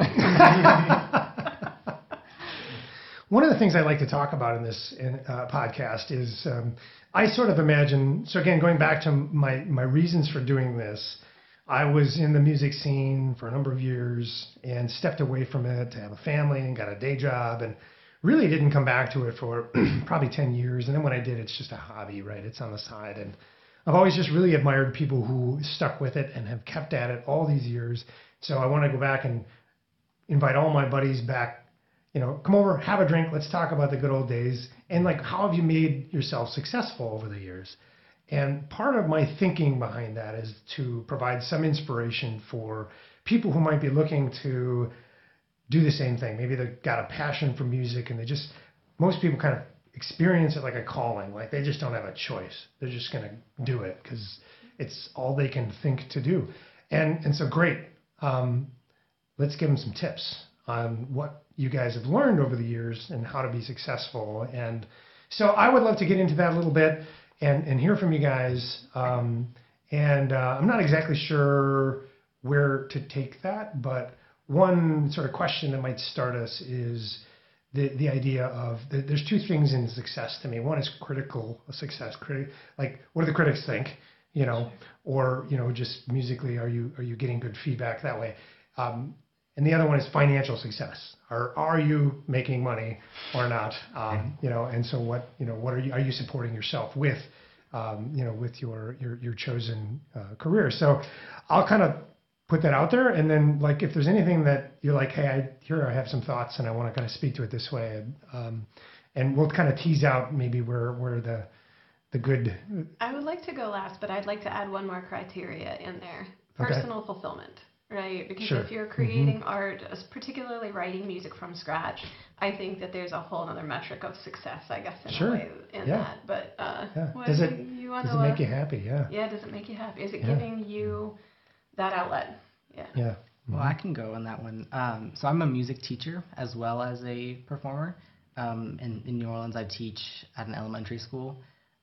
one of the things I like to talk about in this uh, podcast is um, I sort of imagine. So again, going back to my my reasons for doing this. I was in the music scene for a number of years and stepped away from it to have a family and got a day job and really didn't come back to it for probably ten years. And then when I did, it's just a hobby, right? It's on the side. And I've always just really admired people who stuck with it and have kept at it all these years. So I want to go back and invite all my buddies back, you know, come over, have a drink. Let's talk about the good old days. And like, how have you made yourself successful over the years? And part of my thinking behind that is to provide some inspiration for people who might be looking to do the same thing. Maybe they've got a passion for music and they just, most people kind of experience it like a calling, like they just don't have a choice. They're just going to do it because it's all they can think to do. And, and so great. Um, let's give them some tips on what you guys have learned over the years and how to be successful. And so I would love to get into that a little bit. And, and hear from you guys. Um, and uh, I'm not exactly sure where to take that, but one sort of question that might start us is the, the idea of the, there's two things in success to me. One is critical success, criti- like what do the critics think, you know, or you know just musically, are you are you getting good feedback that way? Um, and the other one is financial success. Are are you making money or not? Um, you know, and so what you know what are you are you supporting yourself with? Um, you know, with your your your chosen uh, career. So I'll kind of put that out there, and then like if there's anything that you're like, hey, I, here I have some thoughts, and I want to kind of speak to it this way, um, and we'll kind of tease out maybe where where the the good. I would like to go last, but I'd like to add one more criteria in there. Okay. Personal fulfillment, right? Because Sure. if you're creating art, as particularly writing music from scratch, I think that there's a whole other metric of success, I guess, in Sure. a way in Yeah. that. But uh, Yeah. what Does do it you want does to it make you happy? Yeah. Yeah, does it make you happy? Is it Yeah. giving you that outlet? Yeah. Yeah. Well, I can go on that one. Um, so I'm a music teacher as well as a performer. Um, in, in New Orleans, I teach at an elementary school.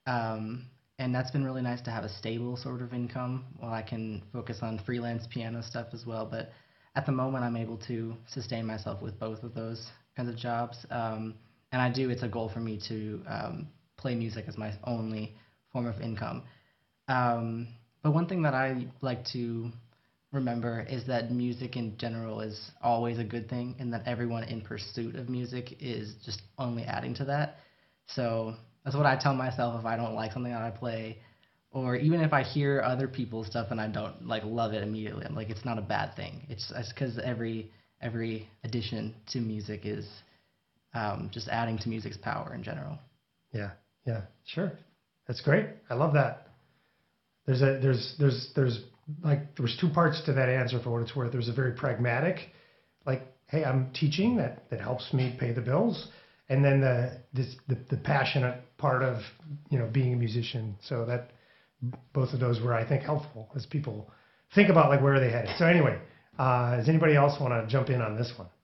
Um, and that's been really nice to have a stable sort of income while I can focus on freelance piano stuff as well. But at the moment, I'm able to sustain myself with both of those kinds of jobs. Um, and I do, it's a goal for me to um, play music as my only form of income. Um, but one thing that I like to remember is that music in general is always a good thing, and that everyone in pursuit of music is just only adding to that. So that's what I tell myself if I don't like something that I play, or even if I hear other people's stuff and I don't like love it immediately. I'm like, it's not a bad thing. It's because every every addition to music is um, just adding to music's power in general. Yeah. Yeah. Sure. That's great. I love that. There's a there's there's there's like there was two parts to that answer for what it's worth. There's a very pragmatic, like, hey, I'm teaching that that helps me pay the bills, and then the this the, the passionate part of you know being a musician. So that both of those were, I think, helpful as people think about like where are they headed. So anyway, uh, does anybody else want to jump in on this one?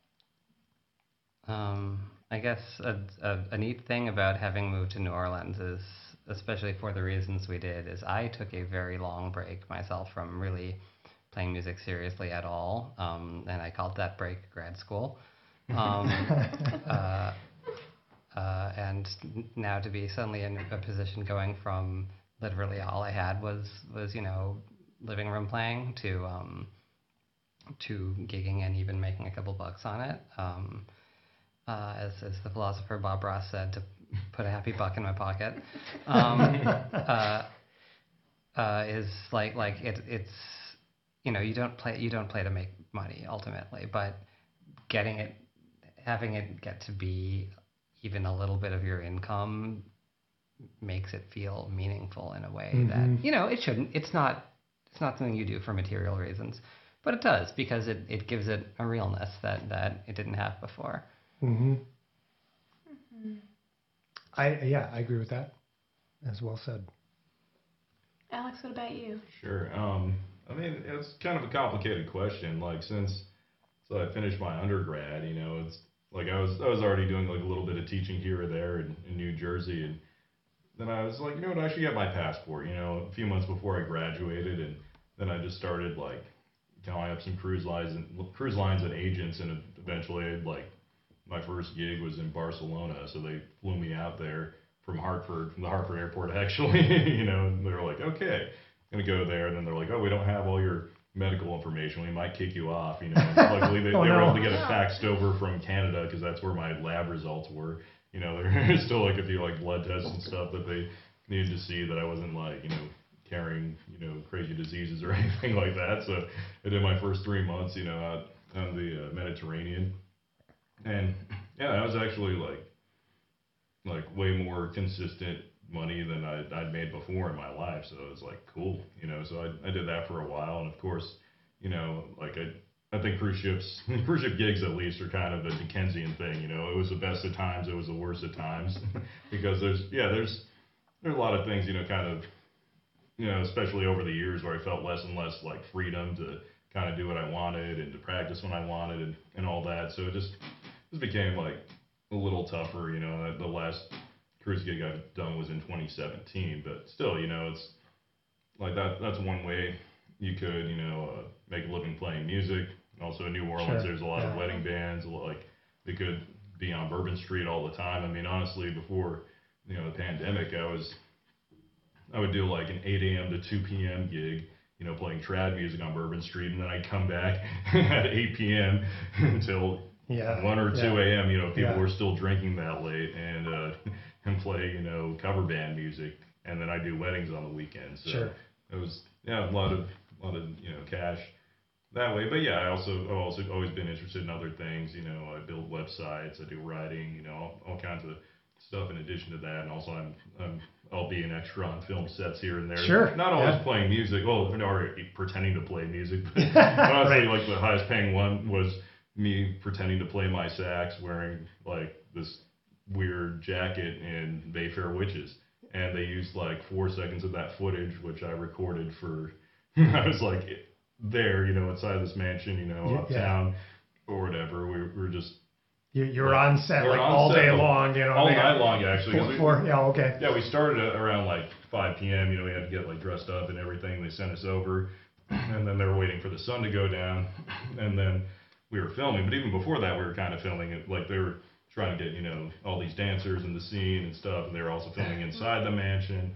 Um, I guess a, a, a neat thing about having moved to New Orleans is, especially for the reasons we did, is I took a very long break myself from really playing music seriously at all, um, and I called that break grad school. Um, uh, uh, and now to be suddenly in a position going from literally all I had was was you know living room playing to um, to gigging and even making a couple bucks on it. Um, uh, as as the philosopher Bob Ross said, to put a happy buck in my pocket. Um, uh, uh, is like like it it's you know you don't play you don't play to make money ultimately, but getting it having it get to be even a little bit of your income makes it feel meaningful in a way Mhm. that you know it shouldn't. It's not it's not something you do for material reasons, but it does because it, it gives it a realness that, that it didn't have before. Mm-hmm. I yeah, I agree with that. As well said. Alex, what about you? Sure. Um, I mean, it's kind of a complicated question. Like since so I finished my undergrad, you know, it's like I was I was already doing like a little bit of teaching here or there in, in New Jersey, and then I was like, you know what, I should get my passport. You know, a few months before I graduated, and then I just started like calling up some cruise lines and cruise lines and agents, and eventually like my first gig was in Barcelona, so they flew me out there from Hartford, from the Hartford airport actually, you know, and they were like, okay, I'm gonna go there, and then they're like, oh, we don't have all your medical information, we might kick you off, you know. And luckily they, Oh, they were no. able to get it faxed over from Canada because that's where my lab results were. You know, there's still like a few like blood tests and stuff that they needed to see that I wasn't like, you know, carrying, you know, crazy diseases or anything like that. So I did my first three months, you know, out on the uh, Mediterranean, and yeah, that was actually like like way more consistent money than I'd, I'd made before in my life. So it was like cool, you know. So I, I did that for a while, and of course, you know, like I I think cruise ships, cruise ship gigs at least are kind of a Dickensian thing, you know. It was the best of times, it was the worst of times, because there's yeah there's there's a lot of things, you know, kind of, you know, especially over the years where I felt less and less like freedom to kind of do what I wanted and to practice when I wanted and, and all that. So it just just became like a little tougher, you know. The last cruise gig I've done was in twenty seventeen, but still, you know, it's like that. That's one way you could, you know, uh, make a living playing music. Also in New Orleans, Sure. there's a lot Yeah. of wedding bands. Like they could be on Bourbon Street all the time. I mean, honestly, before you know the pandemic, I was I would do like an eight a.m. to two p.m. gig, you know, playing trad music on Bourbon Street, and then I'd come back at eight p.m. until Yeah. one or two Yeah. a.m. You know, people Yeah. were still drinking that late, and uh, and play, you know, cover band music, and then I do weddings on the weekends. So Sure. it was yeah a lot of a lot of you know cash that way. But yeah, I also I've also always been interested in other things. You know, I build websites, I do writing, you know, all, all kinds of stuff in addition to that, and also I'm I'm I'll be an extra on film sets here and there. Sure. Not always Yeah. playing music. Well, or pretending to play music. But honestly, like the highest paying one was me pretending to play my sax, wearing like this weird jacket in Mayfair Witches, and they used like four seconds of that footage, which I recorded for. I was like there, you know, inside this mansion, you know, Yeah. uptown or whatever. We we were just You, you were Like, on set we're like on all set day the- long, you know. all they night got long actually. 'cause Four, we- four, yeah, okay. Yeah, we started at around like five p.m. You know, we had to get like dressed up and everything. They sent us over, and then they were waiting for the sun to go down, and then we were filming. But even before that, we were kind of filming it. Like they were trying to get, you know, all these dancers in the scene and stuff, and they were also filming inside the mansion.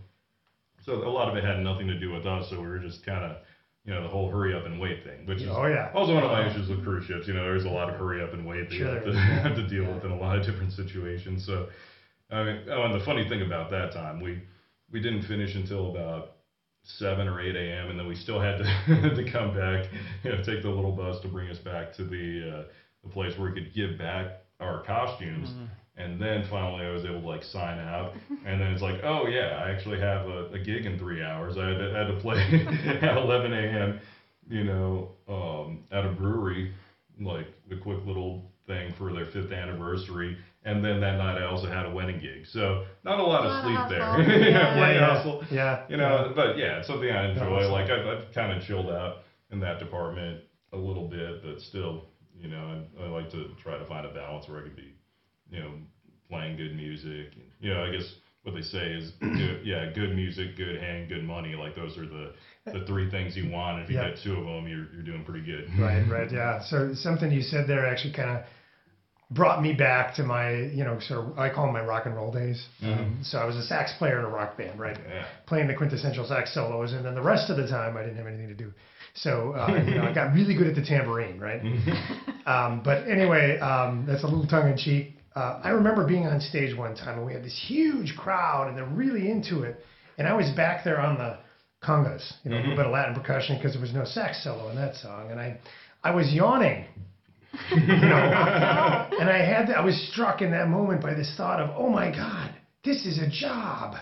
So a lot of it had nothing to do with us. So we were just kind of, you know, the whole hurry up and wait thing, which is Oh, yeah. also one of my issues with cruise ships. You know, there's a lot of hurry up and wait that you Sure have to, there is, yeah. have to deal Yeah. with in a lot of different situations. So, I mean, oh, and the funny thing about that time, we we didn't finish until about seven or eight a.m. and then we still had to to come back, you know, take the little bus to bring us back to the uh, the place where we could give back our costumes. Mm-hmm. And then finally, I was able to like sign out, and then it's like, oh yeah, I actually have a, a gig in three hours. I had to, had to play at eleven a.m. You know, um, at a brewery, like the quick little thing for their fifth anniversary. And then that night I also had a wedding gig, so not a lot of Lot of sleep there. hustle. yeah, Yeah. plenty of Yeah. hustle. Yeah. You know, but yeah, it's something I enjoy. Awesome. Like I've, I've kind of chilled out in that department a little bit, but still, you know, I, I like to try to find a balance where I could be, you know, playing good music. And, you know, I guess what they say is, good, yeah, good music, good hang, good money. Like those are the the three things you want. And if you Yeah. get two of them, you're you're doing pretty good. Right, right, yeah. So something you said there actually kind of brought me back to my, you know, sort of, I call them my rock and roll days. Mhm. Um, so I was a sax player in a rock band, right? Yeah. Playing the quintessential sax solos, and then the rest of the time I didn't have anything to do. So uh, you know, I got really good at the tambourine, right? um, but anyway, um, that's a little tongue in cheek. Uh, I remember being on stage one time, and we had this huge crowd, and they're really into it. And I was back there on the congas, you know, a little bit of Latin percussion because there was no sax solo in that song, and I, I was yawning. You know, and I had to, I was struck in that moment by this thought of, oh my God, this is a job.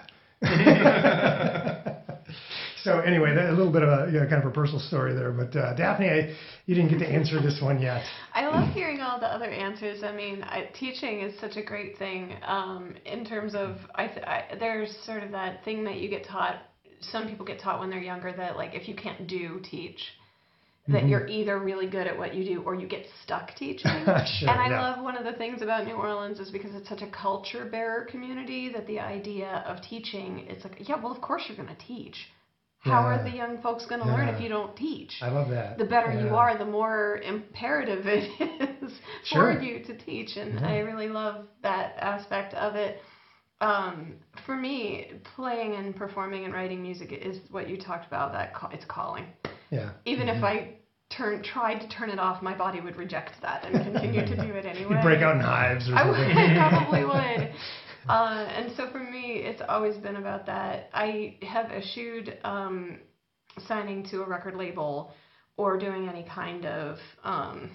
So anyway, that, a little bit of a, you know, kind of a personal story there. But uh, Daphne, I, you didn't get to answer this one yet. I love hearing all the other answers. I mean, I, teaching is such a great thing um, in terms of, I, th- I there's sort of that thing that you get taught, some people get taught when they're younger that like if you can't do, teach. That Mhm. you're either really good at what you do or you get stuck teaching. Sure, and I yeah. love one of the things about New Orleans is because it's such a culture bearer community that the idea of teaching, it's like, yeah, well, of course you're going to teach. How Yeah. are the young folks going to learn if Yeah. you don't teach? I love that. The better you Yeah. are, the more imperative it is Sure. for you to teach. And Mhm. I really love that aspect of it. Um, for me, playing and performing and writing music is what you talked about, that ca- it's calling. Yeah. Even Mhm. if I turn tried to turn it off, my body would reject that and continue to do it anyway. You'd break out in hives or I, would, something. I probably would. Uh, and so for me, it's always been about that. I have eschewed um, signing to a record label or doing any kind of um,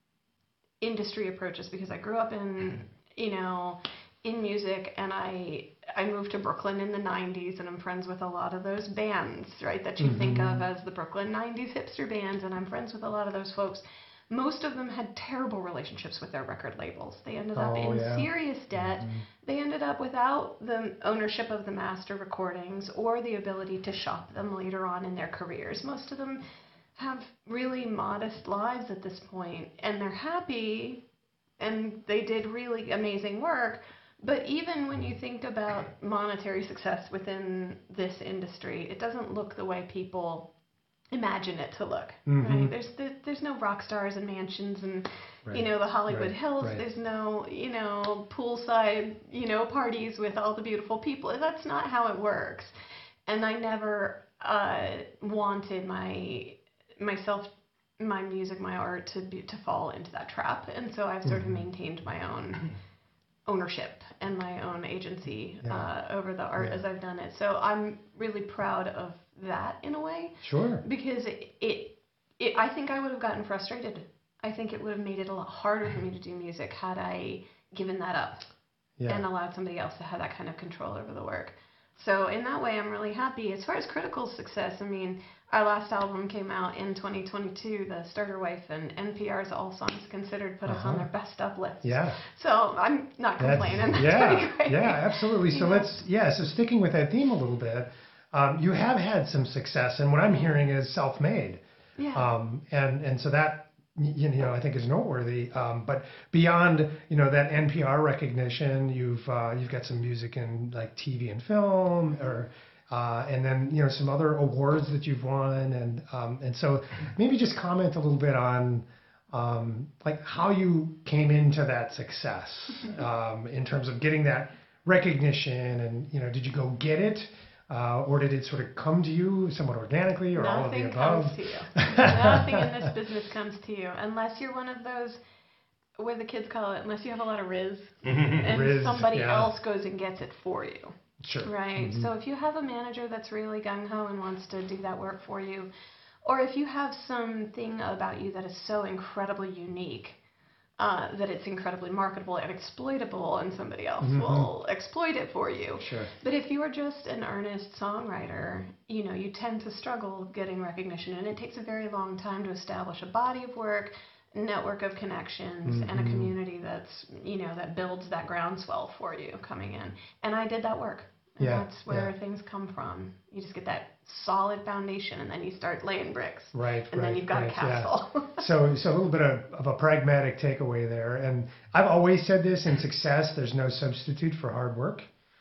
industry approaches because I grew up in, you know, in music, and I I moved to Brooklyn in the nineties, and I'm friends with a lot of those bands, right, that you think of as the Brooklyn nineties hipster bands, and I'm friends with a lot of those folks. Most of them had terrible relationships with their record labels. They ended up Oh, in yeah. serious debt. They ended up without the ownership of the master recordings or the ability to shop them later on in their careers. Most of them have really modest lives at this point, and they're happy, and they did really amazing work. But even when you think about monetary success within this industry, it doesn't look the way people imagine it to look. Mhm. Right? There's there, there's no rock stars and mansions and Right. you know the Hollywood Right. Hills. Right. There's no you know poolside you know parties with all the beautiful people. That's not how it works. And I never uh, wanted my myself, my music, my art to be to fall into that trap. And so I've sort of Mhm. maintained my own ownership and my own agency Yeah. uh, over the art Yeah. as I've done it. So I'm really proud of that in a way Sure. because it, it, it I think I would have gotten frustrated. I think it would have made it a lot harder for me to do music had I given that up Yeah. and allowed somebody else to have that kind of control over the work. So in that way, I'm really happy. As far as critical success, I mean, our last album came out in twenty twenty-two, The Starter Wife, and N P R's All Songs Considered put us on Uh-huh. their best of list. Yeah. So I'm not That's- complaining. That's yeah, pretty great. yeah, absolutely. So You know? let's, yeah, so sticking with that theme a little bit, um, you have had some success, and what I'm hearing is self-made. Yeah. Um, and, and so that, y- you know, I think is noteworthy. Um, but beyond, you know, that N P R recognition, you've, uh, you've got some music in like T V and film, or, uh, and then, you know, some other awards that you've won. And, um, and so maybe just comment a little bit on, um, like how you came into that success, um, in terms of getting that recognition, and, you know, did you go get it? Uh, or did it sort of come to you somewhat organically, or all of the Nothing above? comes to you. Nothing in this business comes to you unless you're one of those, what the kids call it, unless you have a lot of riz, and Riz, somebody yeah. else goes and gets it for you. Sure. Right. Mhm. So if you have a manager that's really gung ho and wants to do that work for you, or if you have something about you that is so incredibly unique uh, that it's incredibly marketable and exploitable, and somebody else Mhm. will exploit it for you. Sure. But if you are just an earnest songwriter, you know, you tend to struggle getting recognition, and it takes a very long time to establish a body of work, network of connections, and a Mhm. community that's, you know, that builds that groundswell for you coming in. And I did that work. And Yeah, that's where yeah. things come from. You just get that solid foundation, and then you start laying bricks. Right, And right, then you've got right, a castle. Yeah. So, so a little bit of, of a pragmatic takeaway there. And I've always said this: in success, there's no substitute for hard work.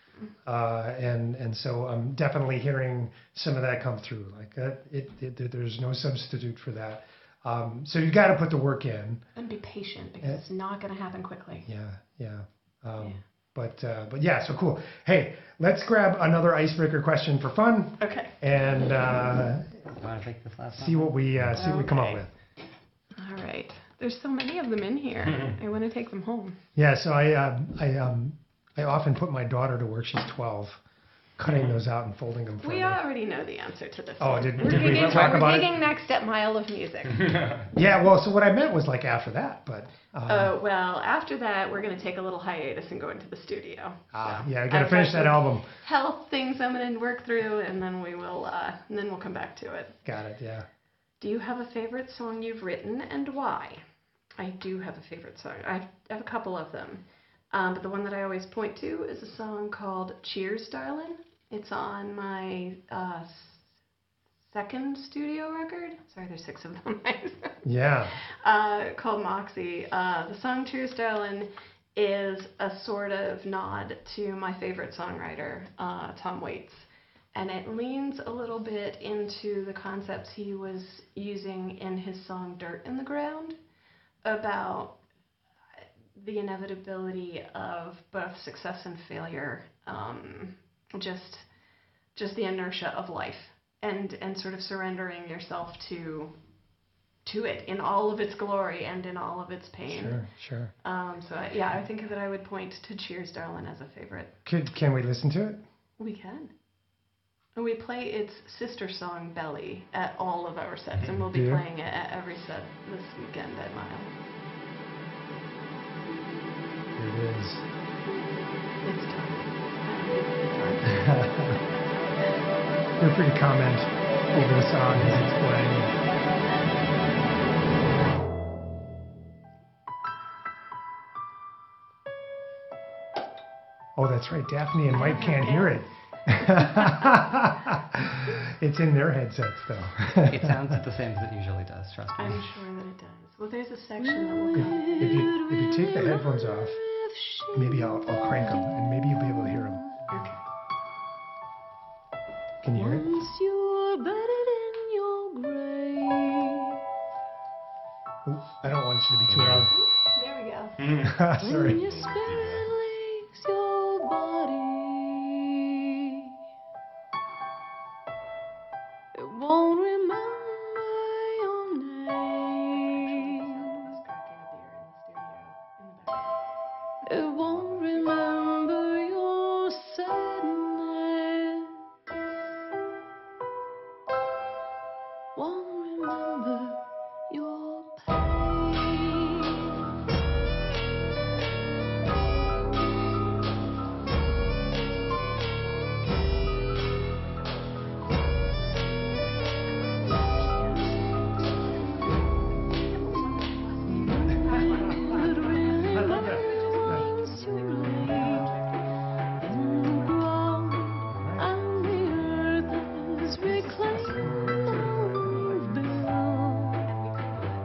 Uh, and and so I'm definitely hearing some of that come through. Like that, it, it there's no substitute for that. Um, so you got to put the work in. And be patient because Yeah. it's not going to happen quickly. Yeah, yeah. Um, Yeah. But uh, but yeah, so cool. Hey, let's grab another icebreaker question for fun, Okay. and uh, You want to take this last one? see what we uh, see what we come up Okay. with. All right. There's so many of them in here. I want to take them home. Yeah, so I uh, I um I often put my daughter to work. She's twelve, cutting those out and folding them for We me. already know the answer to this Oh, one. did- we're did we digging, talk we're about it? digging next at Mile of Music. Yeah, well, so what I meant was like after that, but um, Uh, well, after that, we're going to take a little hiatus and go into the studio. ah, So yeah, I gotta I've finish got that some album. Health things I'm going to work through, and then we will, uh, and then we'll come back to it. Got it. Yeah. Do you have a favorite song you've written, and why? I do have a favorite song. I have a couple of them, um, but the one that I always point to is a song called "Cheers, Darlin'." It's on my uh, s- second studio record. Sorry, there's six of them. Yeah. uh, called Moxie. Uh, the song "Cheers, Darlin'" is a sort of nod to my favorite songwriter, uh, Tom Waits. And it leans a little bit into the concepts he was using in his song Dirt in the Ground about the inevitability of both success and failure, um, just just the inertia of life, and, and sort of surrendering yourself to to it in all of its glory and in all of its pain. Sure. Sure. Um, so I, yeah, I think that I would point to Cheers, Darlin' as a favorite. Could, can we listen to it? We can. And we play its sister song, Belly, at all of our sets, and we'll be Yeah. playing it at every set this weekend at Mile. Here it is. It's dark. It's dark. Feel free to comment over the song as it's playing. Oh, that's right. Daphne and Mike can't hear it. It's in their headsets, though. It sounds the same as it usually does, trust me. I'm sure that it does. Well, there's a section that will If, come. if you if you take the headphones off, maybe I'll, I'll crank them, and maybe you'll be able to hear them. Okay. Can you hear it? Once you're buried in your grave. Ooh, I don't want you to be too loud. There we go. Sorry. When your spirit leaves your body, it won't remember your name. It won't remember your sadness. Won't remember your pain. It really burns to light in the ground, and the earth is reclaimed of below.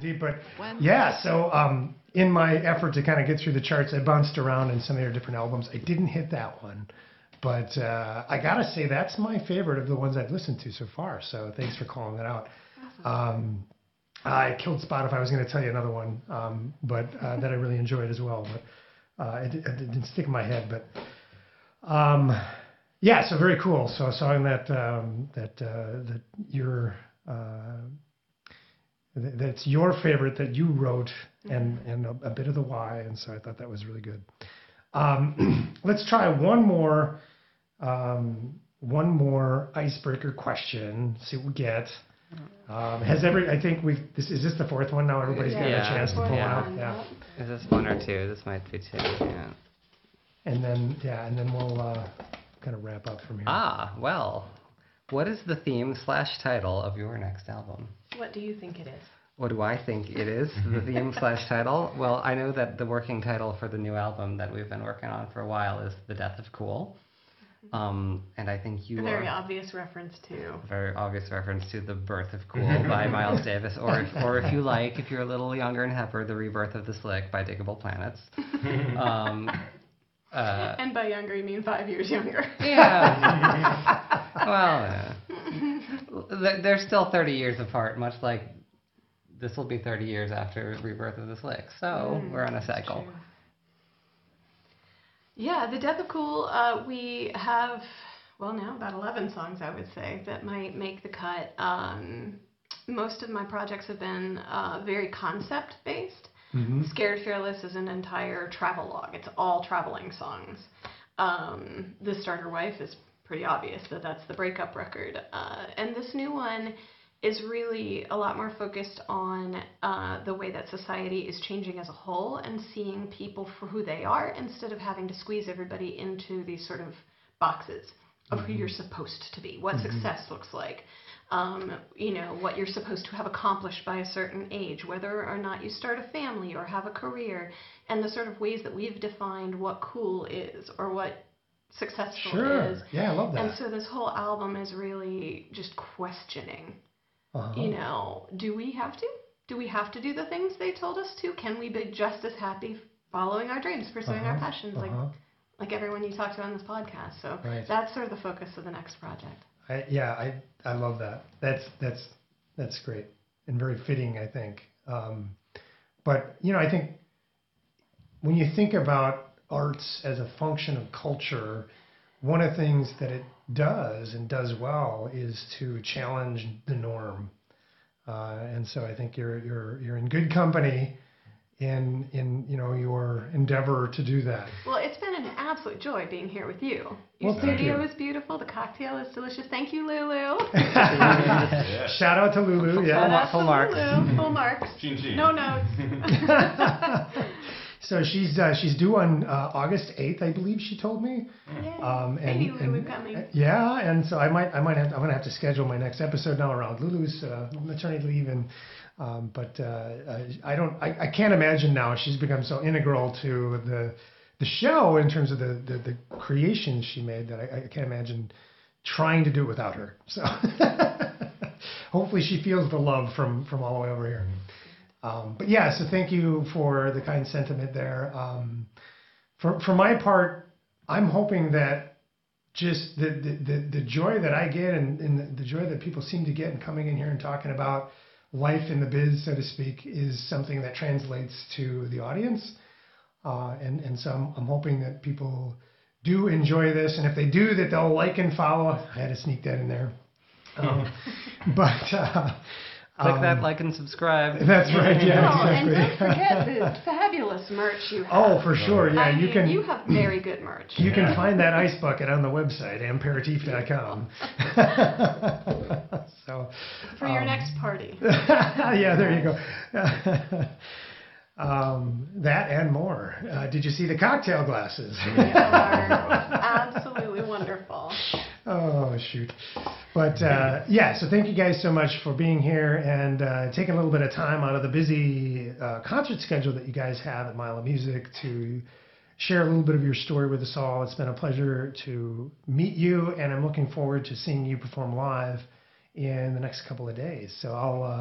deep, but yeah. So um, in my effort to kind of get through the charts, I bounced around in some of your different albums. I didn't hit that one, but uh, I gotta say that's my favorite of the ones I've listened to so far. So thanks for calling that out. Um, I killed Spotify. I was going to tell you another one, um, but uh, that I really enjoyed as well. But uh, it, it didn't stick in my head. But um, yeah, so very cool. So a song that um, that uh, that you're uh, th- that's your favorite that you wrote, and and a, a bit of the why. And so I thought that was really good. Um, let's try one more um, one more icebreaker question. See what we get. Um, has every? I think we. This is this the fourth one now. Everybody's Yeah. got Yeah. a chance to pull Yeah. one out. Yeah. Is this one or two? This might be two. Yeah. And then yeah, and then we'll uh, kind of wrap up from here. Ah, well. What is the theme slash title of your next album? What do you think it is? What do I think it is? The theme slash title? Well, I know that the working title for the new album that we've been working on for a while is The Death of Cool. Um, and I think you A very are obvious reference to. a very obvious reference to The Birth of Cool by Miles Davis, or if, or if you like, if you're a little younger and hipper, The Rebirth of the Slick by Diggable Planets. Um, uh, And by younger, you mean five years younger. yeah. Well, uh, th- they're still thirty years apart, much like this will be thirty years after Rebirth of the Slick. So Mm, we're on a that's cycle. true. Yeah, The Death of Cool, uh, we have, well, now about eleven songs, I would say, that might make the cut. Um, most of my projects have been uh, very concept-based. Mm-hmm. Scared Fearless is an entire travel log. It's all traveling songs. Um, the Starter Wife is pretty obvious that that's the breakup record. Uh, and this new one is really a lot more focused on uh, the way that society is changing as a whole and seeing people for who they are instead of having to squeeze everybody into these sort of boxes of who you're supposed to be, what success looks like, um, you know, what you're supposed to have accomplished by a certain age, whether or not you start a family or have a career, and the sort of ways that we've defined what cool is or what successful Sure. is. Yeah, I love that. And so this whole album is really just questioning, Uh-huh. you know, do we have to? Do we have to do the things they told us to? Can we be just as happy following our dreams, pursuing our Uh-huh. passions, like Uh-huh. like everyone you talk to on this podcast? So Right. that's sort of the focus of the next project. I, yeah, I I love that. That's that's that's great and very fitting, I think. Um, but you know, I think when you think about arts as a function of culture, one of the things that it does and does well is to challenge the norm. Uh, and so I think you're you're you're in good company in in you know your endeavor to do that. Well, it's been an absolute joy being here with you. Your Well, thank studio you. is beautiful. The cocktail is delicious. Thank you, Lulu. Yeah. Shout out to Lulu. Shout Yeah. out full to marks. Lulu. Full marks. Chin chin. No notes. So she's uh, she's due on uh, August eighth, I believe she told me. Um, and, Maybe Lulu and- coming. Yeah, and so I might I might have I'm gonna have to schedule my next episode now around Lulu's uh, maternity leave, and um, but uh, uh, I don't I, I can't imagine now she's become so integral to the the show in terms of the the, the creations she made that I, I can't imagine trying to do it without her. So hopefully she feels the love from from all the way over here. Um, but yeah, so thank you for the kind sentiment there. Um, for for my part, I'm hoping that just the the, the, the joy that I get and, and the, the joy that people seem to get in coming in here and talking about life in the biz, so to speak, is something that translates to the audience. Uh, and, and so I'm, I'm hoping that people do enjoy this. And if they do, that they'll like and follow. I had to sneak that in there. Um, but... Uh, Click that um, like and subscribe. That's right. Yeah, Oh, and exactly. don't forget the fabulous merch you have. Oh, for sure. Yeah, I you mean, can. You have very good merch. You can find that ice bucket on the website, amperatif dot com. So, For your um, next party. yeah, there you go. um, that and more. Uh, did you see the cocktail glasses? They are absolutely wonderful. Oh, shoot. But uh, yeah, so thank you guys so much for being here and uh, taking a little bit of time out of the busy uh, concert schedule that you guys have at Mile of Music to share a little bit of your story with us all. It's been a pleasure to meet you, and I'm looking forward to seeing you perform live in the next couple of days. So I'll uh,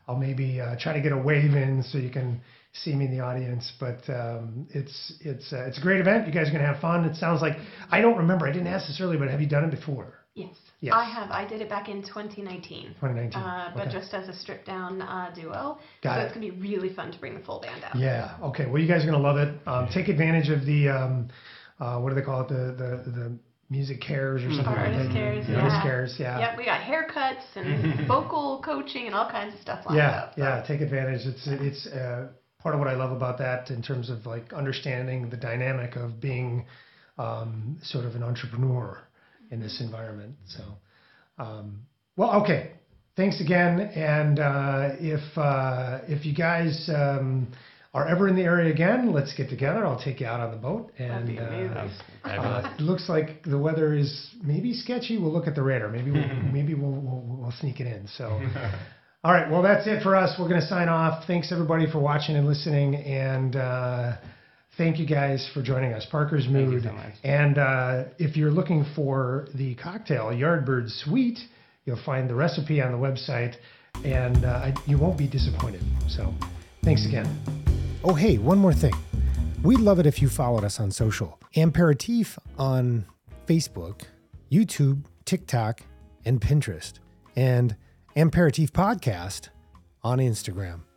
I'll maybe uh, try to get a wave in so you can see me in the audience. But um, it's it's uh, it's a great event. You guys are gonna have fun. It sounds like I don't remember. I didn't ask this earlier, but have you done it before? Yes. Yes. I have. I did it back in twenty nineteen. twenty nineteen. Uh, but Okay. just as a stripped down uh, duo. Got so it. it's going to be really fun to bring the full band out. Yeah. Okay. Well, you guys are gonna love it. Um, take advantage of the um, uh, what do they call it? The the the music cares or something. Our like artist that. cares, The yeah. Artist cares. Yeah. Yep, we got haircuts and vocal coaching and all kinds of stuff lined Yeah. up. so. Yeah. Take advantage. It's it's uh, part of what I love about that in terms of like understanding the dynamic of being um, sort of an entrepreneur in this environment. So, um, well, okay. Thanks again. And uh, if uh, if you guys um, are ever in the area again, let's get together. I'll take you out on the boat. That'd And be amazing. That's uh, fabulous. uh, it looks like the weather is maybe sketchy. We'll look at the radar. Maybe we'll, maybe we'll, we'll we'll sneak it in. So. All right, well, that's it for us. We're going to sign off. Thanks, everybody, for watching and listening. And uh, thank you guys for joining us. Parker's Thank you Mood. so much. And uh, if you're looking for the cocktail, Yardbird Sweet, you'll find the recipe on the website. And uh, I, you won't be disappointed. So thanks again. Oh, hey, one more thing. We'd love it if you followed us on social. Amperatif on Facebook, YouTube, TikTok, and Pinterest. And Amperatif Podcast on Instagram.